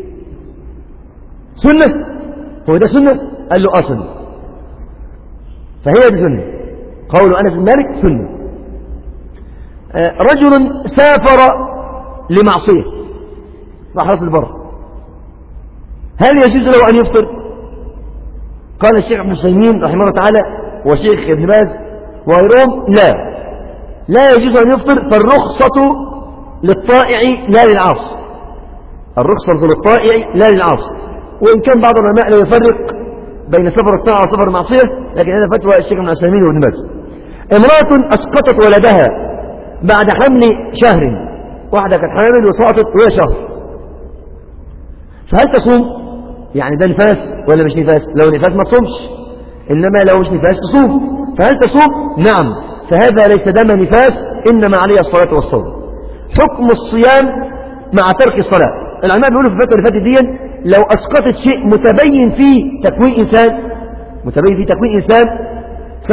سنة؟ هو ده سنة؟ قال له: اه سنة. فهي دي سنة، قول أنس بن مالك سنة. آه رجل سافر لمعصية راح راس البر، هل يجوز له أن يفطر؟ قال الشيخ ابن عثيمين رحمه الله تعالى وشيخ ابن باز وغيرهم: لا لا يجوز أن يفطر، فالرخصة للطائع لا للعاصي، الرخصة للطائع لا للعاصي. وإن كان بعض العلماء لا يفرق بين سفر الطاعة وسفر المعصية، لكن هذا فتوى الشيخ ابن عثيمين وابن باز. امرأة أسقطت ولدها بعد حمل شهر، واحدة كانت حامل وسقطت وهي شهر، فهل تصوم؟ يعني ده نفاس ولا مش نفاس؟ لو نفاس ما تصومش، إنما لو مش نفاس تصوم. فهل تصوم؟ نعم، فهذا ليس دم نفاس، إنما عليه الصلاة والصوم. حكم الصيام مع ترك الصلاة، العلماء بيقولوا في الفترة اللي فاتت دي لو أسقطت شيء متبين فيه تكوين إنسان متبين فيه تكوين إنسان ف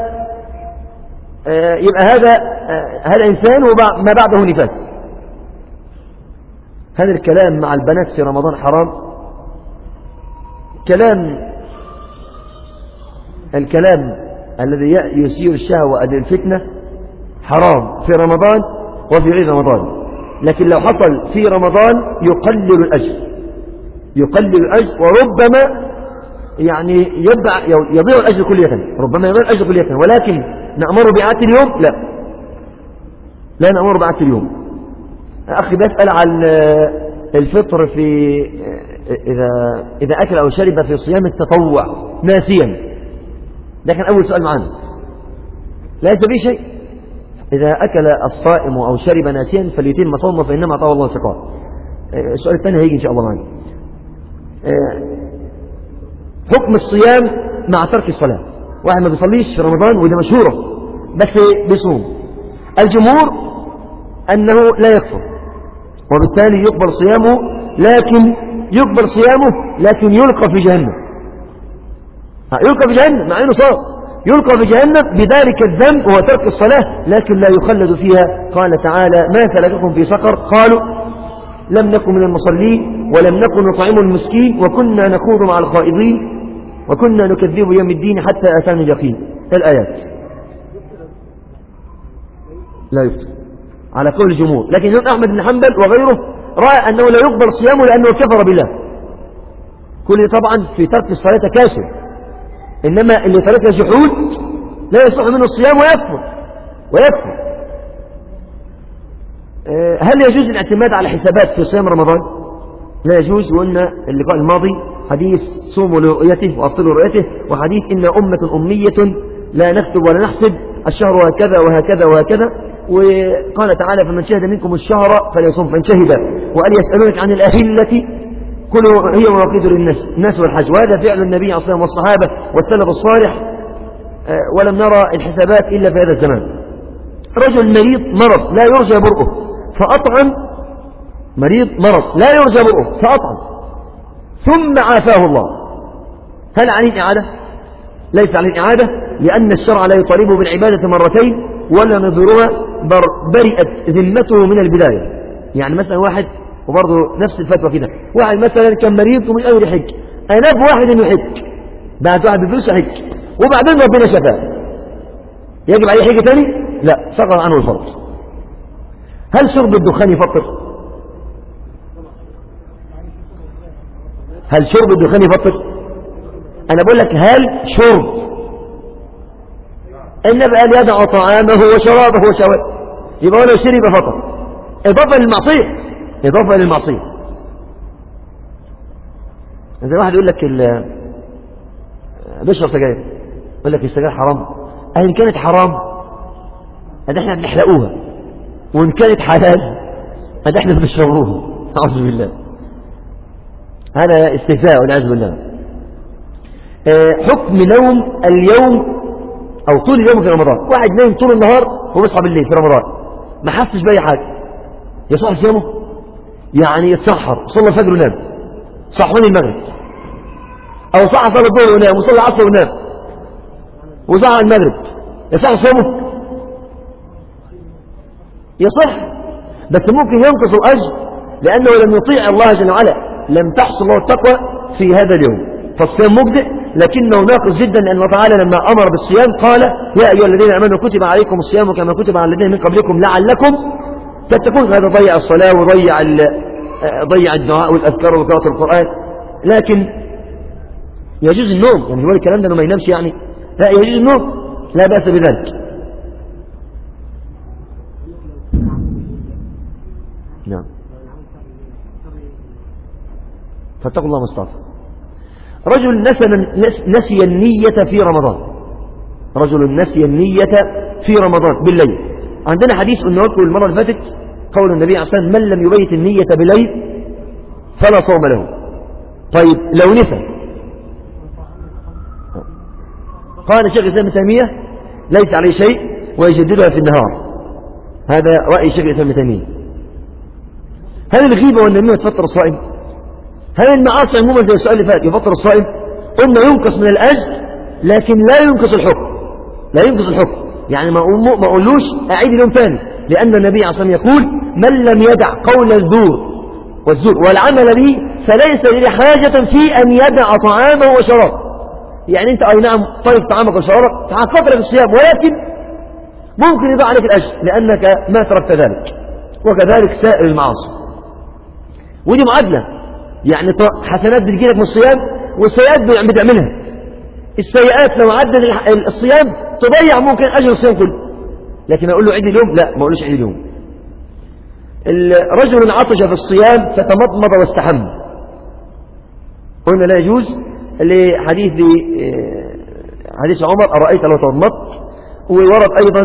يبقى هذا هذا إنسان وما بعده نفاس. هل الكلام مع البنات في رمضان حرام؟ كلام الكلام الذي يثير الشهوة أو الفتنة حرام في رمضان وفي غير رمضان، لكن لو حصل في رمضان يقلل الأجر يقلل الأجر وربما يعني يبدع يضيع الأجر كلية، ربما يضيع الأجر كلية، ولكن نأمر بإعادة اليوم؟ لا لا نأمر بإعادة اليوم. أخي بيسأل عن الفطر في إذا إذا أكل أو شرب في صيام التطوع ناسيا. ده كان أول سؤال معنا، ليس به شيء. إذا أكل الصائم أو شرب ناسيا فليتم صومه فإنما أعطاه الله سقاه. السؤال الثاني هيجي إن شاء الله معنا. حكم الصيام مع ترك الصلاة. واحد ما بيصليش في رمضان وده مشهورة بس بيصوم، الجمهور أنه لا يكفر وبالتالي يقبل صيامه، لكن يقبل صيامه لكن يلقى في جهنم. يلقى في جهنم مع أنه صار يلقى في جهنم بذلك الذنب وهو ترك الصلاة، لكن لا يخلد فيها. قال تعالى: ما سلككم في سقر؟ قالوا لم نكن من المصلين ولم نكن نطعم المسكين وكنا نخوض مع الخائضين وكنا نكذب يوم الدين حتى أتانا اليقين. الآيات. لا يفطر على قول الجمهور، لكن الإمام أحمد بن حنبل وغيره رأى أنه لا يقبل صيامه لأنه كفر بالله. كل طبعا في ترك الصلاة كاسر، إنما اللي تركها جحود لا يصح منه الصيام ويكفر ويكفر. هل يجوز الاعتماد على حسابات في صيام رمضان؟ لا يجوز. وقلنا اللقاء الماضي حديث صوموا لرؤيته وأفطروا لرؤيته، وحديث إن أمة أمية لا نكتب ولا نحسب الشهر هكذا وهكذا وهكذا. وقال تعالى: فمن شهد منكم الشهر فليصم. فمن شهد. وقال: يسألونك عن الأهلة كل هي مواقيت للناس الناس والحج. وهذا فعل النبي عليه الصلاة والسلام والصحابة والسلف الصالح، ولم نرى الحسابات إلا في هذا الزمان. رجل مريض مرض لا يرجى برؤه فأطعم، مريض مرض لا يرجى برؤه فأطعم ثم عافاه الله، هل عليه إعادة؟ ليس عليه إعادة، لأن الشرع لا يطالبه بالعبادة مرتين ولا نظرها برئت ذمته من البداية. يعني مثلا واحد، وبرضه نفس الفتوى كده، واحد مثلا كان مريض ومش قادر يحج، أناب واحد إنه يحج، بعد واحد بفلوس يحج وبعدين ربنا شفاه، يجب عليه حج تاني؟ لا، سقط عنه الفرض. هل شرب الدخان يفطر؟ هل شرب الدخان يفطر؟ أنا بقول لك هل شرب. النبي قال: يدع طعامه وشرابه وشهوته، يبقى لو شرب فطر، إضافة للمعصية، إضافة للمعصية. إذا واحد يقول لك بيشرب سجاير، يقول لك السجاير حرام. إن كانت حرام أد احنا بنحرقوها، وإن كانت حلال أد احنا بنشربوها. أعوذ بالله، هذا استهزاء والعياذ بالله. حكم نوم اليوم أو طول اليوم في رمضان. واحد نايم طول النهار وبيصحى بالليل في رمضان ما حسش بأي حاجة، يصح صيامه؟ يعني يتسحر صلى الفجر ونام، صحوني المغرب، أو صحى صلى الظهر ونام وصلى العصر ونام وصحى المغرب، يصح صيامه؟ يصح، بس ممكن ينقص الأجر لأنه لم يطيع الله جل وعلا، لم تحصل له التقوى في هذا اليوم، فالصيام مجزئ لكنه ناقص جدا، لأن الله تعالى لما أمر بالصيام قال: يا أيها الذين آمنوا كتب عليكم الصيام كما كتب على الذين من قبلكم لعلكم تتقون. هذا ضيع الصلاة وضيع ضيع الدعاء والأذكار وقراءة القرآن. لكن يجوز النوم، يعني هو الكلام ده انه ما ينامش يعني، لا يجوز النوم، لا بأس بذلك. نعم، فاتقوا الله ما استطعتم. رجل نسي النية في رمضان، رجل نسي النية في رمضان بالليل. عندنا حديث قلنا لكم المرة اللي فاتت، قول النبي عليه الصلاة والسلام: من لم يبيت النية بالليل فلا صوم له. طيب لو نسى، قال الشيخ الإسلام ابن تيمية: ليس عليه شيء ويجددها في النهار. هذا رأي الشيخ الإسلام ابن تيمية. هل الغيبة والنميمة تفطر الصائم؟ هل المعاصي عموما زي السؤال اللي فات يفطر الصائم؟ قلنا ينقص من الأجر لكن لا ينقص الحكم، لا ينقص الحكم. يعني ما ما اقولوش اعيد اليوم ثاني، لان النبي عليه الصلاه والسلام يقول: من لم يدع قول الزور والزور والعمل به فليس له حاجه في ان يدع طعامه وشرابه. يعني انت اي نعم طيب طعامك وشرابك تعفف لك الصيام، ولكن ممكن يضيع عليك الاجر لانك ما تركت ذلك. وكذلك سائر المعاصي، ودي معادله، يعني حسنات بتجيلك من الصيام والسيئات بتعملها. السيئات لو عدد الصيام تضيع ممكن أجر الصيام كله، لكن أقول له عيد اليوم؟ لا، ما أقولوش عيد اليوم. رجل عطش في الصيام فتمضمض واستحم، قلنا لا يجوز لحديث حديث عمر أرأيت لو تضمضت. وورد أيضا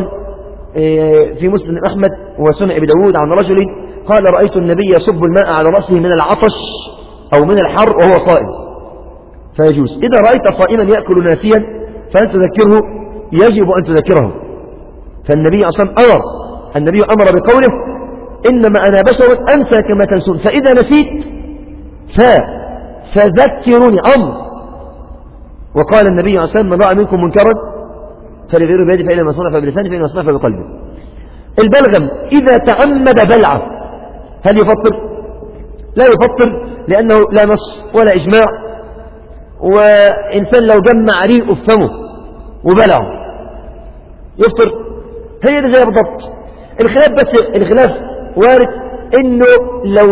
في مسلم أحمد وسنن أبي داود عن رجل قال رأيت النبي يصب الماء على رأسه من العطش أو من الحر وهو صائم، فيجوز. إذا رأيت صائما يأكل ناسيا فأن تذكره، يجب أن تذكره. فالنبي أصلا أمر النبي أمر بقوله إنما أنا بشر أنسى كما تنسون، فإذا نسيت ف فذكروني أمر. وقال النبي عليه الصلاة والسلام من رأى منكم منكرا فليغيره بيده، فإن ما صنع فبلسانه، فإن ما صنع فبقلبه. البلغم إذا تعمد بلعه هل يفطر؟ لا يفطر، لأنه لا نص ولا إجماع، وإنسان لو جمع ريقه في فمه وبلعه يفطر. هي دي زي بالضبط. الخلاف بس الخلاف وارد إنه لو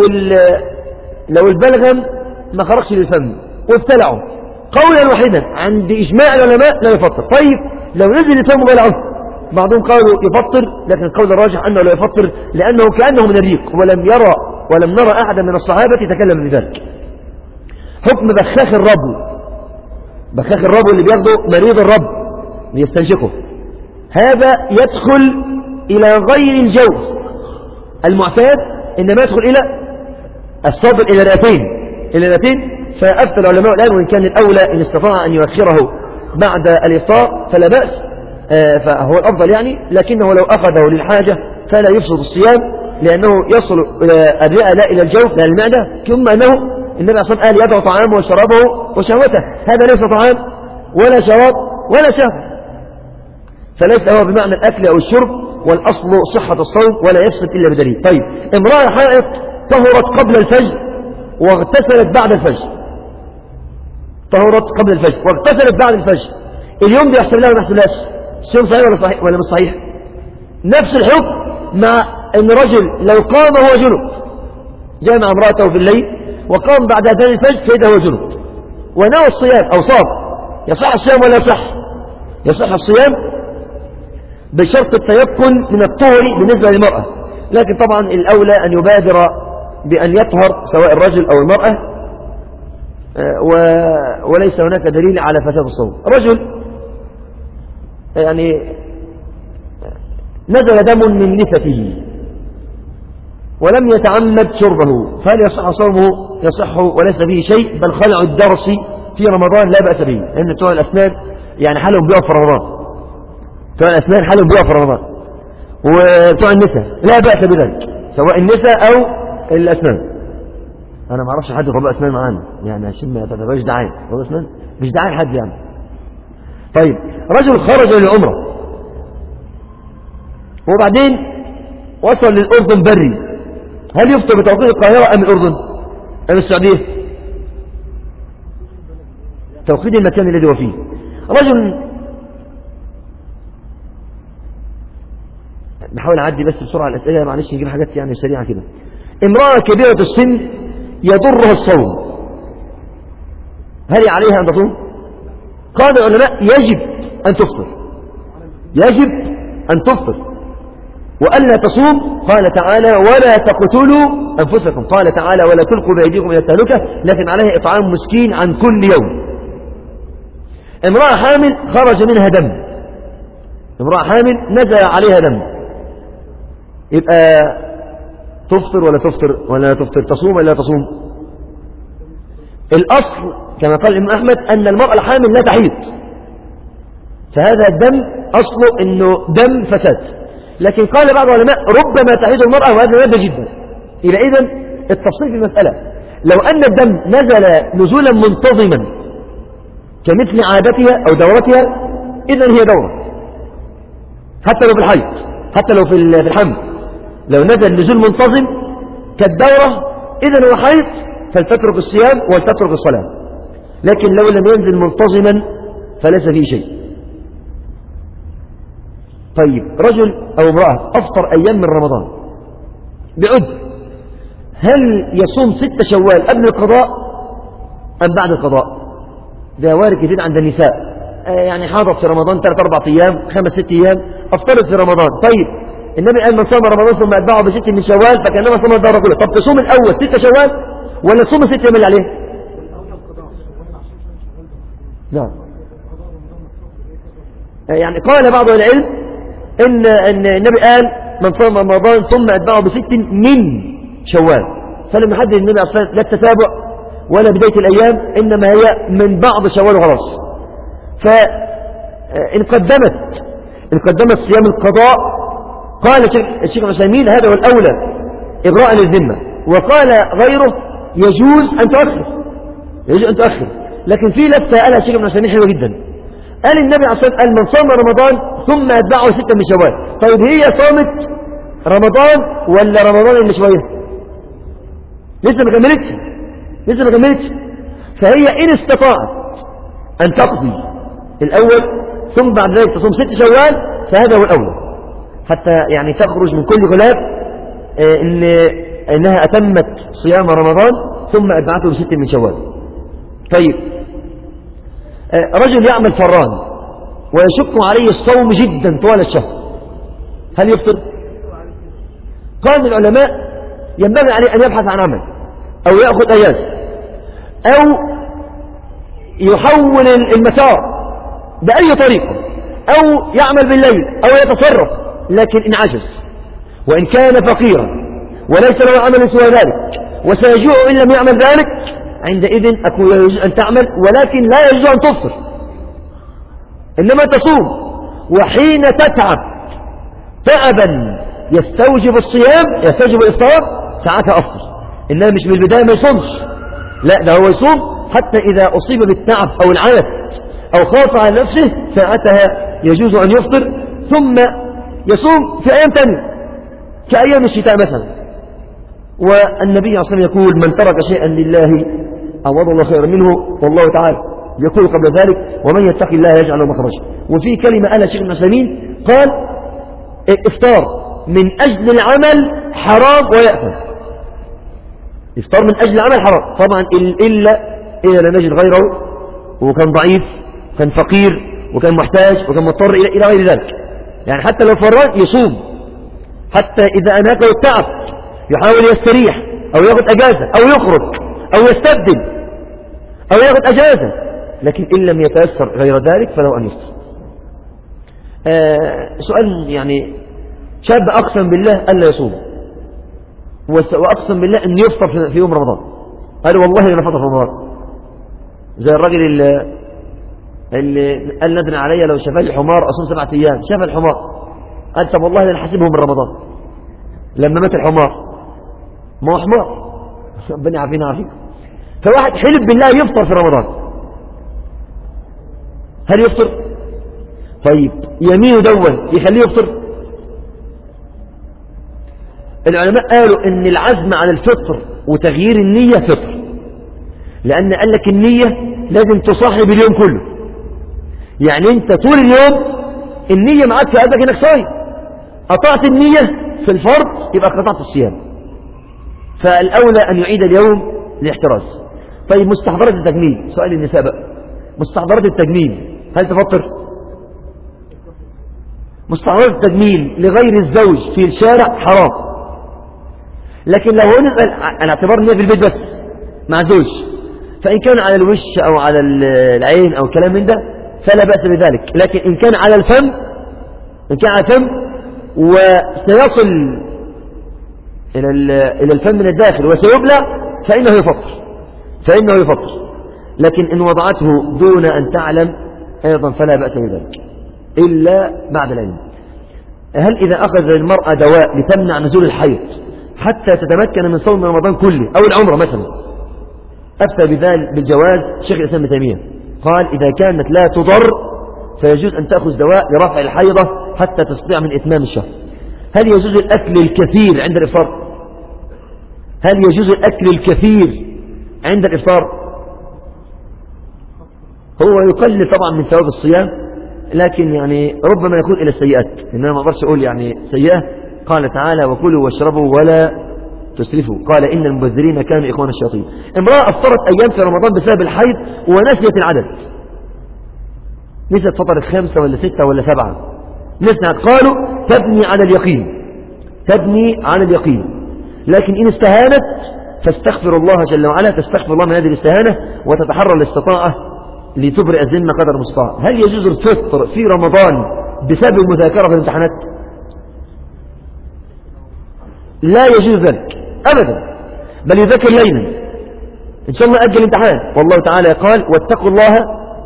لو البلغم ما خرجش للفم وابتلعه قولا واحدا عند إجماع العلماء لا يفطر. طيب لو نزل الفم وبلعه، بعضهم قالوا يفطر، لكن القول الراجح أنه لا يفطر، لأنه كأنه من الريق، ولم يرى ولم نرى أحدا من الصحابة يتكلم بذلك. حكم بخاخ الرب، بخاخ الرب اللي بياخده مريض الرب ليستنشقه، هذا يدخل إلى غير الجوف المعتاد، إنما يدخل إلى الصدر، إلى الرئتين إلى الرئتين. فأفتى العلماء الآن، وإن كان الأولى إن استطاع أن يؤخره بعد الإفطار فلا بأس، آه فهو الأفضل يعني، لكنه لو أخذه للحاجة فلا يفسد الصيام، لأنه يصل الرئة لا إلى الجوف لا المعدة. ثم أنه النبي صلى الله عليه وسلم قال يدعو طعامه وشرابه وشهوته، هذا ليس طعام ولا شراب ولا شهوة، فليس هو بمعنى الأكل أو الشرب، والأصل صحة الصوم ولا يفسد إلا بدليل. طيب امرأة حائض طهرت قبل الفجر واغتسلت بعد الفجر، طهرت قبل الفجر واغتسلت بعد الفجر، اليوم دي يحسب لها ولا ما يحسبلهاش؟ الصيام صحيح ولا صحيح ولا مش صحيح؟ نفس الحكم مع ان رجل لو قام هو جنب، جامع امرأته في الليل وقام بعد اذان الفجر فإذا هو جنب ونوى الصيام او صام، يصح الصيام ولا يصح؟ يصح الصيام بشرط التيقن من الطهر بالنسبة للمرأة، لكن طبعا الأولى أن يبادر بأن يطهر سواء الرجل أو المرأة، وليس هناك دليل على فساد الصوم. رجل يعني نزل دم من لثته ولم يتعمد شربه، فهل يصح صومه؟ يصح وليس به شيء، بل خلع الدرس في رمضان لا بأس به، لأن بتوع الأسنان يعني حالهم بيقف في رمضان، بتوع الأسنان حالهم بيقف في رمضان، وبتوع النساء لا بأس بذلك، سواء النساء أو الأسنان. أنا ما أعرفش حد طبق أسنان معانا يعني، عشان ما تبقاش دعاية طبق أسنان، مش دعاية حد يعني. طيب رجل خرج للعمرة وبعدين وصل للأردن بري، هل يفطر بتوقيت القاهرة أم الأردن أم السعودية؟ توقيت المكان الذي هو فيه. رجل نحاول نعدي بس بسرعة الأسئلة، معلش نجيب حاجات يعني سريعة كده. امرأة كبيرة السن يضرها الصوم، هل عليها أن تصوم؟ قال العلماء يجب أن تفطر، يجب أن تفطر وألا تصوم. قال تعالى ولا تقتلوا أنفسكم، قال تعالى ولا تلقوا بأيديكم إلى التهلكة، لكن عليها إطعام مسكين عن كل يوم. امرأة حامل خرج منها دم، امرأة حامل نزل عليها دم، يبقى تفطر ولا تفطر ولا تفطر، تصوم ولا تصوم؟ الأصل كما قال الإمام أحمد أن المرأة الحامل لا تحيض، فهذا الدم أصله أنه دم فساد، لكن قال بعض العلماء ربما تحيض المرأة وهذا نادر جدا. إذا إذن التفصيل في المسألة، لو أن الدم نزل نزولا منتظما كمثل عادتها أو دورتها إذن هي دورة، حتى لو في الحيض، حتى لو في الحمل، لو نزل نزول منتظم كالدورة إذن هو حيض، فلتترك الصيام ولتترك الصلاة. لكن لو لم ينزل منتظما فليس فيه شيء. طيب رجل أو امرأة أفطر أيام من رمضان بعد، هل يصوم ست شوال قبل القضاء أم بعد القضاء؟ ده وارد كثير عند النساء، يعني حاضت في رمضان ثلاث أربع أيام خمس ست أيام أفطرت في رمضان. طيب النبي قال من صام رمضان ثم أتبعه بست من شوال فكأنما صام الدهر كله. طب تصوم الأول ستة شوال ولا تصوم الست يوم اللي عليه؟ نعم. يعني قال بعض العلم إن, إن النبي قال من صام رمضان ثم أتبعه بست من شوال، فلم يحدد النبي أصلا لا التتابع ولا بداية الأيام، إنما هي من بعض شوال وخلاص. فإن قدمت إن قدمت صيام القضاء قال الشيخ العثيمين هذا هو الأولى إبراء للذمة، وقال غيره يجوز أن تؤخر يجوز أن تؤخر لكن في لفتة قالها الشيخ العثيمين حلوة جدا. قال النبي عليه الصلاة والسلام قال من صام رمضان ثم أتبعه ستة من شوال. طيب هي صامت رمضان ولا رمضان اللي شوية؟ لسه ما كملتش لسه ما كملتش فهي إن استطاعت أن تقضي الأول ثم بعد ذلك تصوم ست شوال فهذا هو الأول، حتى يعني تخرج من كل خلاف إن إنها أتمت صيام رمضان ثم أتبعته بست من شوال. طيب رجل يعمل فران ويشق عليه الصوم جدا طوال الشهر، هل يفطر؟ قال العلماء ينبغي عليه أن يبحث عن عمل أو يأخذ أجازة أو يحول المسار بأي طريقة أو يعمل بالليل أو يتصرف، لكن إن عجز وإن كان فقيرا وليس له عمل سوى ذلك وسيجوع إن لم يعمل ذلك عندئذ أقول يجوز أن تعمل ولكن لا يجوز أن تفطر، إنما تصوم. وحين تتعب تعبا يستوجب الصيام يستوجب الإفطار ساعتها أفطر، إنما مش من البداية ما يصومش، لا ده هو يصوم حتى إذا أصيب بالتعب أو العنت أو خاف على نفسه ساعتها يجوز أن يفطر ثم يصوم في أيام تانية كأيام الشتاء مثلا. والنبي عليه الصلاة والسلام يقول من ترك شيئا لله عوض الله خيرا منه، والله تعالى يقول قبل ذلك ومن يتق الله يجعل له مخرجا. وفي كلمة قالها الشيخ المسلمين قال الإفطار من أجل العمل حرام ويأثم، إفطار من أجل العمل حرام طبعا إلا إلا لم يجد غيره وكان ضعيف وكان فقير وكان محتاج وكان مضطر إلى غير ذلك. يعني حتى لو فران يصوم، حتى إذا أنهكه التعب يحاول يستريح أو يأخذ أجازة أو يخرج أو يستبدل أو يأخذ أجازة، لكن إن لم يتيسر غير ذلك فلو أن يفطر. آه سؤال يعني شاب أقسم بالله ألا يصوم وأقسم بالله أن يفطر في يوم رمضان، قال والله أنا فطر في رمضان، زي الراجل اللي, اللي قال ندن علي لو شفى لي حمار أصوم سبعة أيام، شفى الحمار قال طب والله أنا حاسبه من رمضان، لما مات الحمار ما هو حمار ربنا يعافينا ويعافيكم. فواحد حلف بالله يفطر في رمضان، هل يفطر؟ طيب يمينه دون يخليه يفطر؟ العلماء قالوا ان العزم على الفطر وتغيير النية فطر، لان قال لك النية لازم تصاحب اليوم كله، يعني انت طول اليوم النية معاك في قلبك انك صايم، قطعت النية في الفرض يبقى قطعت الصيام، فالاولى ان يعيد اليوم للاحتراز. طيب مستحضرات التجميل، سؤال النساء بقى، مستحضرات التجميل هل تفطر؟ مستحضرات التجميل لغير الزوج في الشارع حرام، لكن لو هو نسأل على اعتبار ان هي في البيت بس مع زوج، فإن كان على الوش أو على العين أو كلام من ده فلا بأس بذلك، لكن إن كان على الفم إن كان على الفم وسيصل إلى إلى الفم من الداخل وسيبلع فإنه يفطر فإنه يفطر لكن إن وضعته دون أن تعلم أيضا فلا بأس بذلك إلا بعد العلم. هل إذا أخذ المرأة دواء لتمنع نزول الحيض حتى تتمكن من صوم رمضان كله أو العمرة مثلا، أفتى بذلك بالجواز شيخ الإسلام ابن تيمية، قال إذا كانت لا تضر فيجوز أن تأخذ دواء لرفع الحيضة حتى تستطيع من إتمام الشهر. هل يجوز الأكل الكثير عند الإفطار؟ هل يجوز الأكل الكثير عند الإفطار؟ هو يقلل طبعا من ثواب الصيام، لكن يعني ربما يكون إلى السيئات، إنما ما أقدرش أقول يعني سيئة. قال تعالى وكلوا واشربوا ولا تسرفوا، قال إن المبذرين كانوا إخوان الشياطين. امرأة أفطرت أيام في رمضان بسبب الحيض ونسيت العدد، نسيت فطرت خمسة ولا ستة ولا سبعة، نسيت، قالوا تبني على اليقين تبني على اليقين. لكن إن استهانت فاستغفر الله جل وعلا، تستغفر الله من هذه الاستهانة وتتحرى الاستطاعة لتبرئ الذمة قدر المستطاع. هل يجوز الفطر في رمضان بسبب المذاكرة في الامتحانات؟ لا يجوز ذلك أبدا، بل يذاكر ليلا إن شاء الله أجل الامتحان. والله تعالى قال واتقوا الله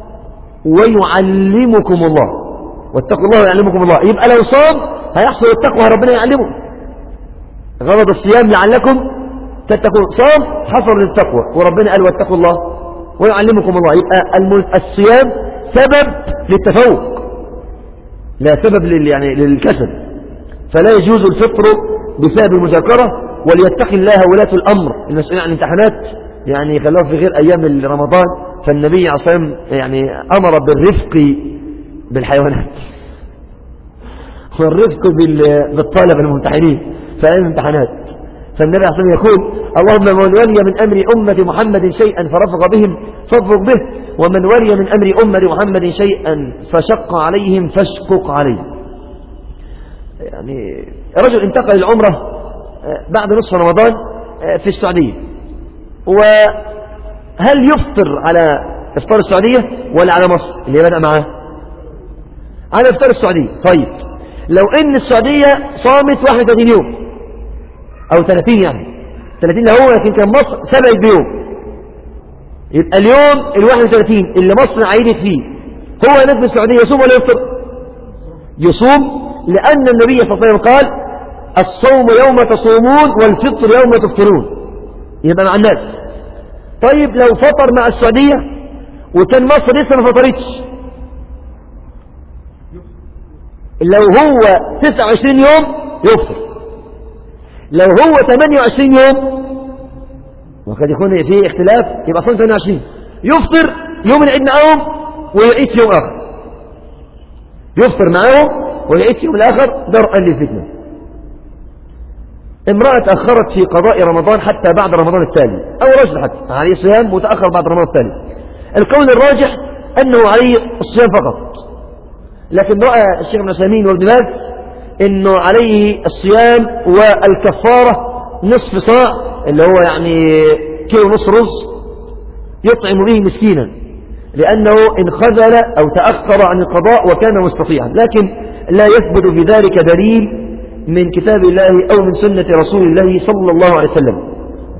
ويعلمكم الله، واتقوا الله ويعلمكم الله. يبقى لو صام هيحصل التقوى، ربنا يعلمه. غرض الصيام لعلكم تتقون، صام حصل للتقوى، وربنا قال واتقوا الله ويعلمكم الله. يبقى الصيام سبب للتفوق لا سبب لل يعني للكسل. فلا يجوز الفطر بسبب المذاكرة. وليتقي الله ولاة الأمر المسؤولين عن الامتحانات، يعني خلوه في غير أيام رمضان. فالنبي عليه الصلاة والسلام يعني أمر بالرفق بالحيوانات والرفق بالطلبة الممتحنين في أيام الامتحانات. فالنبي عليه الصلاة والسلام يقول اللهم من ولي من أمر أمة محمد شيئا فرفق بهم فارفق به، ومن ولي من أمر أمة محمد شيئا فشق عليهم فاشقق عليه. يعني رجل انتقل العمرة بعد نصف رمضان في السعودية، وهل يفطر على إفطار السعودية ولا على مصر اللي بدأ معاه؟ على إفطار السعودية. طيب لو إن السعودية صامت واحد وثلاثين يوم أو ثلاثين، يعني ثلاثين هو، لكن كان مصر سبعة بيوم، يبقى اليوم الواحد وثلاثين اللي مصر عيدت فيه هو هناك في السعودية يصوم ولا يفطر؟ يصوم، لأن النبي صلى الله عليه وسلم قال الصوم يوم تصومون والفطر يوم تفطرون، يبقى مع الناس. طيب لو فطر مع السعودية وكان مصر لسه ما فطرتش، لو هو تسعة وعشرين يوم يفطر، لو هو ثمانية وعشرين يوم وقد يكون فيه اختلاف يبقى صوم ثمانية وعشرين، يفطر يوم العيد معهم ويعيد في يوم آخر، يفطر معهم ويعيد في يوم الآخر درءا للفتنة. امرأة تأخرت في قضاء رمضان حتى بعد رمضان التالي، أو رجل حتى عليه صيام متأخر بعد رمضان التالي. القول الراجح أنه عليه الصيام فقط، لكن رأى الشيخ ابن عثيمين وابن باز أنه عليه الصيام والكفارة نصف صاع اللي هو يعني كيلو نصف رز يطعم به مسكينا، لأنه انخذل أو تأخر عن القضاء وكان مستطيعا، لكن لا يثبت في ذلك دليل من كتاب الله أو من سنة رسول الله صلى الله عليه وسلم.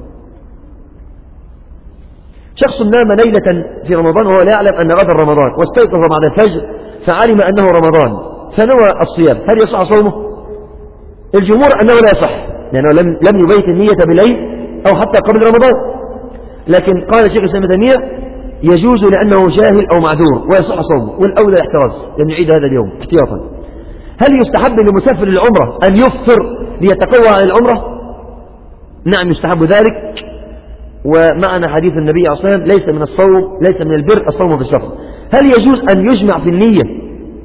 شخص نام ليلة في رمضان وهو لا يعلم أن غدا رمضان، واستيقظ بعد الفجر فعلم أنه رمضان فنوى الصيام، هل يصح صومه؟ الجمهور أنه لا يصح، لأنه لم لم يبيت النية بالليل أو حتى قبل رمضان. لكن قال الشيخ الإسلام ابن تيمية يجوز لأنه جاهل أو معذور ويصح صومه، والأولى الاحتراز لأن يعيد هذا اليوم احتياطا. هل يستحب للمسافر للعمرة أن يفطر ليتقوى على العمرة؟ نعم يستحب ذلك، ومعنى حديث النبي عليه الصلاة والسلام ليس من الصوم ليس من البر الصوم في السفر. هل يجوز أن يجمع في النية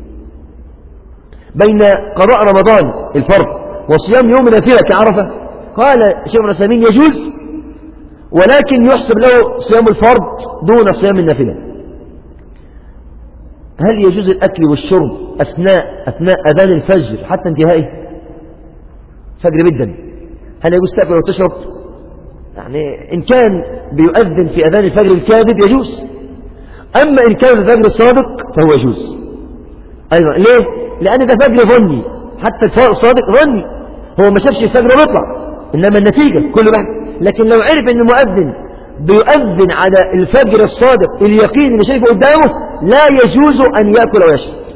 بين قضاء رمضان الفرض وصيام يوم نافلة كعرفة؟ قال الشيخ ابن عثيمين يجوز، ولكن يحسب له صيام الفرض دون صيام النافلة. هل يجوز الأكل والشرب أثناء أثناء أذان الفجر حتى انتهائه؟ فجر جدا، هل يجوز تأكل وتشرب؟ يعني إن كان بيؤذن في أذان الفجر الكاذب يجوز، أما إن كان الفجر الصادق فهو يجوز أيضا. ليه؟ لأن ده فجر ظني، حتى الصادق ظني، هو ما شافش الفجر ويطلع، إنما النتيجة كل واحد. لكن لو عرف أن المؤذن بيؤذن على الفجر الصادق اليقين اللي شايفه قدامه لا يجوز أن يأكل ويشرب.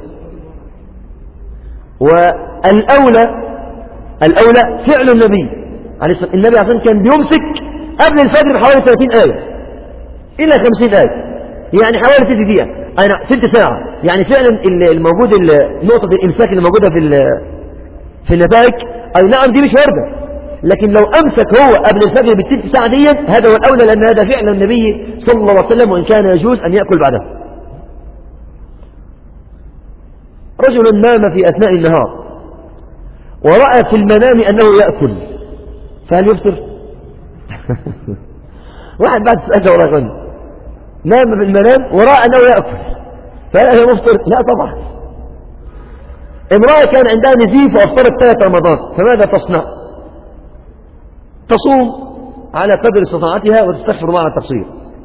والأولى الأولى فعل النبي عليه الصلاة والسلام. النبي عليه الصلاة والسلام كان بيمسك قبل الفجر بحوالي ثلاثين آية إلى خمسين آية، يعني حوالي ثلاث دقيقة أنا ثلث ساعة. يعني فعلا الموجود نقطة الإمساك اللي موجودة في في النتائج أي نعم دي مش واردة، لكن لو أمسك هو قبل الفجر بالثلث ساعة دي هذا هو الأولى، لأن هذا فعل النبي صلى الله عليه وسلم، وإن كان يجوز أن يأكل بعده. رجل نام في أثناء النهار ورأى في المنام أنه يأكل، فهل يفطر؟ واحد بعد سأله ولا غني نام في المنام ورأى أنه يأكل، فهل يفطر؟ لا طبعا. امرأة كان عندها نزيف وأفطرت ثلاث رمضان، فماذا تصنع؟ تصوم على قدر استطاعتها وتستغفر الله على التقصير.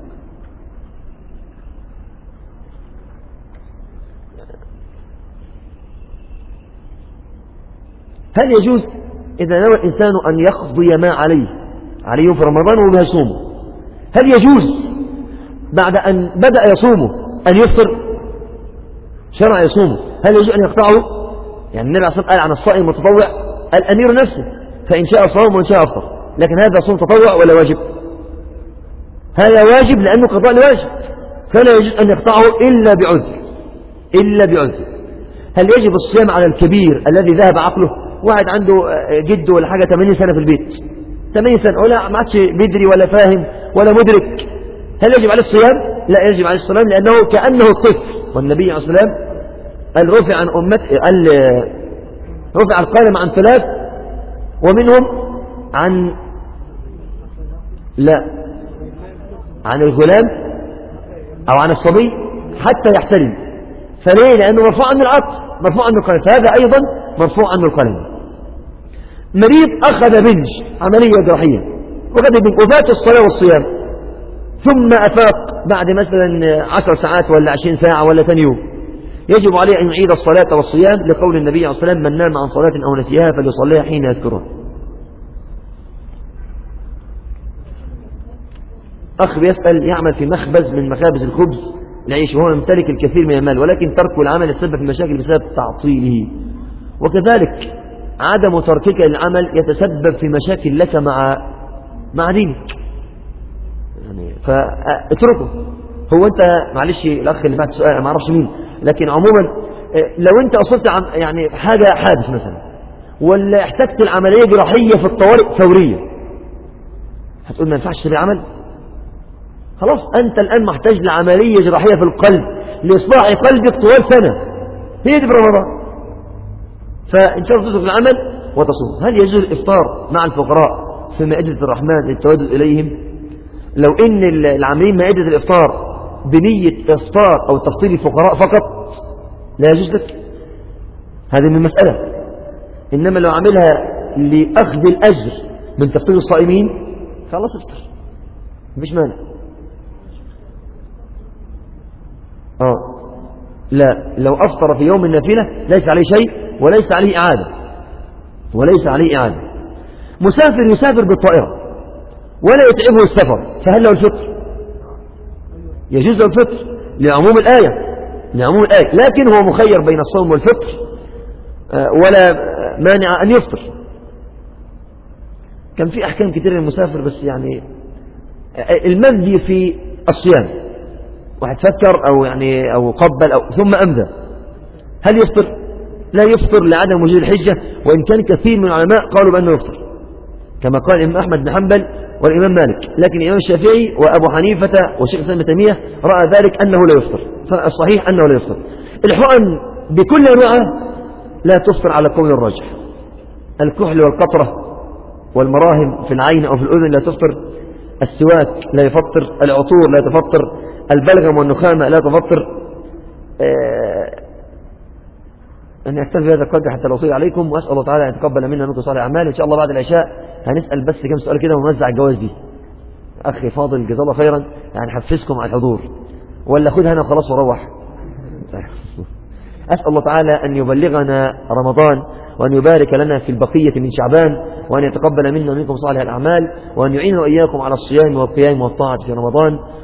هل يجوز إذا نوى الإنسان أن يقضي ما عليه عليه في رمضان وهو يصومه، هل يجوز بعد أن بدأ يصومه أن يفطر؟ شرع يصومه، هل يجوز أن يقطعه؟ يعني النبي عليه الصلاة والسلام قال عن الصائم المتطوع الأمير نفسه، فإن شاء صام وإن شاء أفطر، لكن هذا صوم تطوع ولا واجب؟ هذا واجب لأنه قضاء الواجب، فلا يجوز أن يقطعه إلا بعذر إلا بعذر. هل يجب الصيام على الكبير الذي ذهب عقله؟ واحد عنده جده ولا حاجة ثمانين سنة في البيت، ثمانين سنة ولا ما عادش بيدري ولا فاهم ولا مدرك، هل يجب عليه الصيام؟ لا يجب عليه الصيام، لأنه كأنه الطفل. والنبي عليه الصلاة والسلام قال رفع عن أمته، قال رفع القلم عن ثلاث ومنهم عن لا عن الغلام أو عن الصبي حتى يحتلم. فليه؟ لأنه مرفوع عنه العقل، مرفوع عنه القلم، فهذا أيضا مرفوع عنه القلم. مريض أخذ بنج عملية جراحية وقد بنج وفات الصلاة والصيام، ثم أفاق بعد مثلا عشر ساعات ولا عشرين ساعة ولا ثاني يوم، يجب عليه أن يعيد الصلاة والصيام لقول النبي عليه الصلاة والسلام من نام عن صلاة أو نسيها فليصليها حين يذكرها. أخ بيسأل يعمل في مخبز من مخابز الخبز العيش وهو يمتلك الكثير من المال، ولكن تركه العمل يتسبب في مشاكل بسبب تعطيله، وكذلك عدم تركك للعمل يتسبب في مشاكل لك مع مع دينك، يعني فاتركه. هو أنت معلش الأخ اللي بعد سؤال ما أعرفش مين، لكن عموما لو أنت أصبت يعني حاجة حادث مثلا ولا احتجت العملية جراحية في الطوارئ فورية، هتقول ما ينفعش تبيع عمل؟ خلاص أنت الآن محتاج لعملية جراحية في القلب لإصلاح قلبك طوال سنة، هي دي في رمضان، فإن شاء الله تترك العمل وتصوم. هل يجوز الإفطار مع الفقراء في مائدة الرحمن للتودد إليهم؟ لو إن العاملين مائدة الإفطار بنية إفطار أو تفطير الفقراء فقط لا يجوز لك، هذه من المسألة. إنما لو عملها لأخذ الأجر من تفطير الصائمين خلاص افطر، مفيش مانع. آه لا، لو أفطر في يوم النافلة ليس عليه شيء وليس عليه إعادة وليس عليه إعادة. مسافر يسافر بالطائرة ولا يتعبه السفر، فهل له الفطر؟ يجوز له الفطر لعموم الآية لعموم الآية، لكن هو مخير بين الصوم والفطر ولا مانع أن يفطر. كان في أحكام كثيرة للمسافر، بس يعني المندي في الصيام واحد فكر أو يعني أو قبل أو ثم أمذى، هل يفطر؟ لا يفطر لعدم وجود الحجة، وإن كان كثير من العلماء قالوا بأنه يفطر كما قال الإمام أحمد بن حنبل والإمام مالك، لكن الإمام الشافعي وأبو حنيفة وشيخ الإسلام ابن تيمية رأى ذلك أنه لا يفطر، فالصحيح أنه لا يفطر. الحقن بكل أنواعها لا تفطر على قول الراجح، الكحل والقطرة والمراهم في العين أو في الأذن لا تفطر، السواك لا يفطر، العطور لا تفطر، البلغم والنخامة لا تفطر. آه أن أكتفي بهذا القدر حتى لا أطيل عليكم، وأسأل الله تعالى أن يتقبل منا منكم صالح الأعمال. إن شاء الله بعد العشاء هنسأل بس كم سؤال كده ونوزع الجوائز دي. أخي فاضل جزاه الله خيرا، يعني حفزكم على الحضور، ولا خدها أنا وخلاص وروح. أسأل الله تعالى أن يبلغنا رمضان وأن يبارك لنا في البقية من شعبان، وأن يتقبل منا ومنكم صالح الأعمال، وأن يعيننا وإياكم على الصيام والقيام والطاعة في رمضان.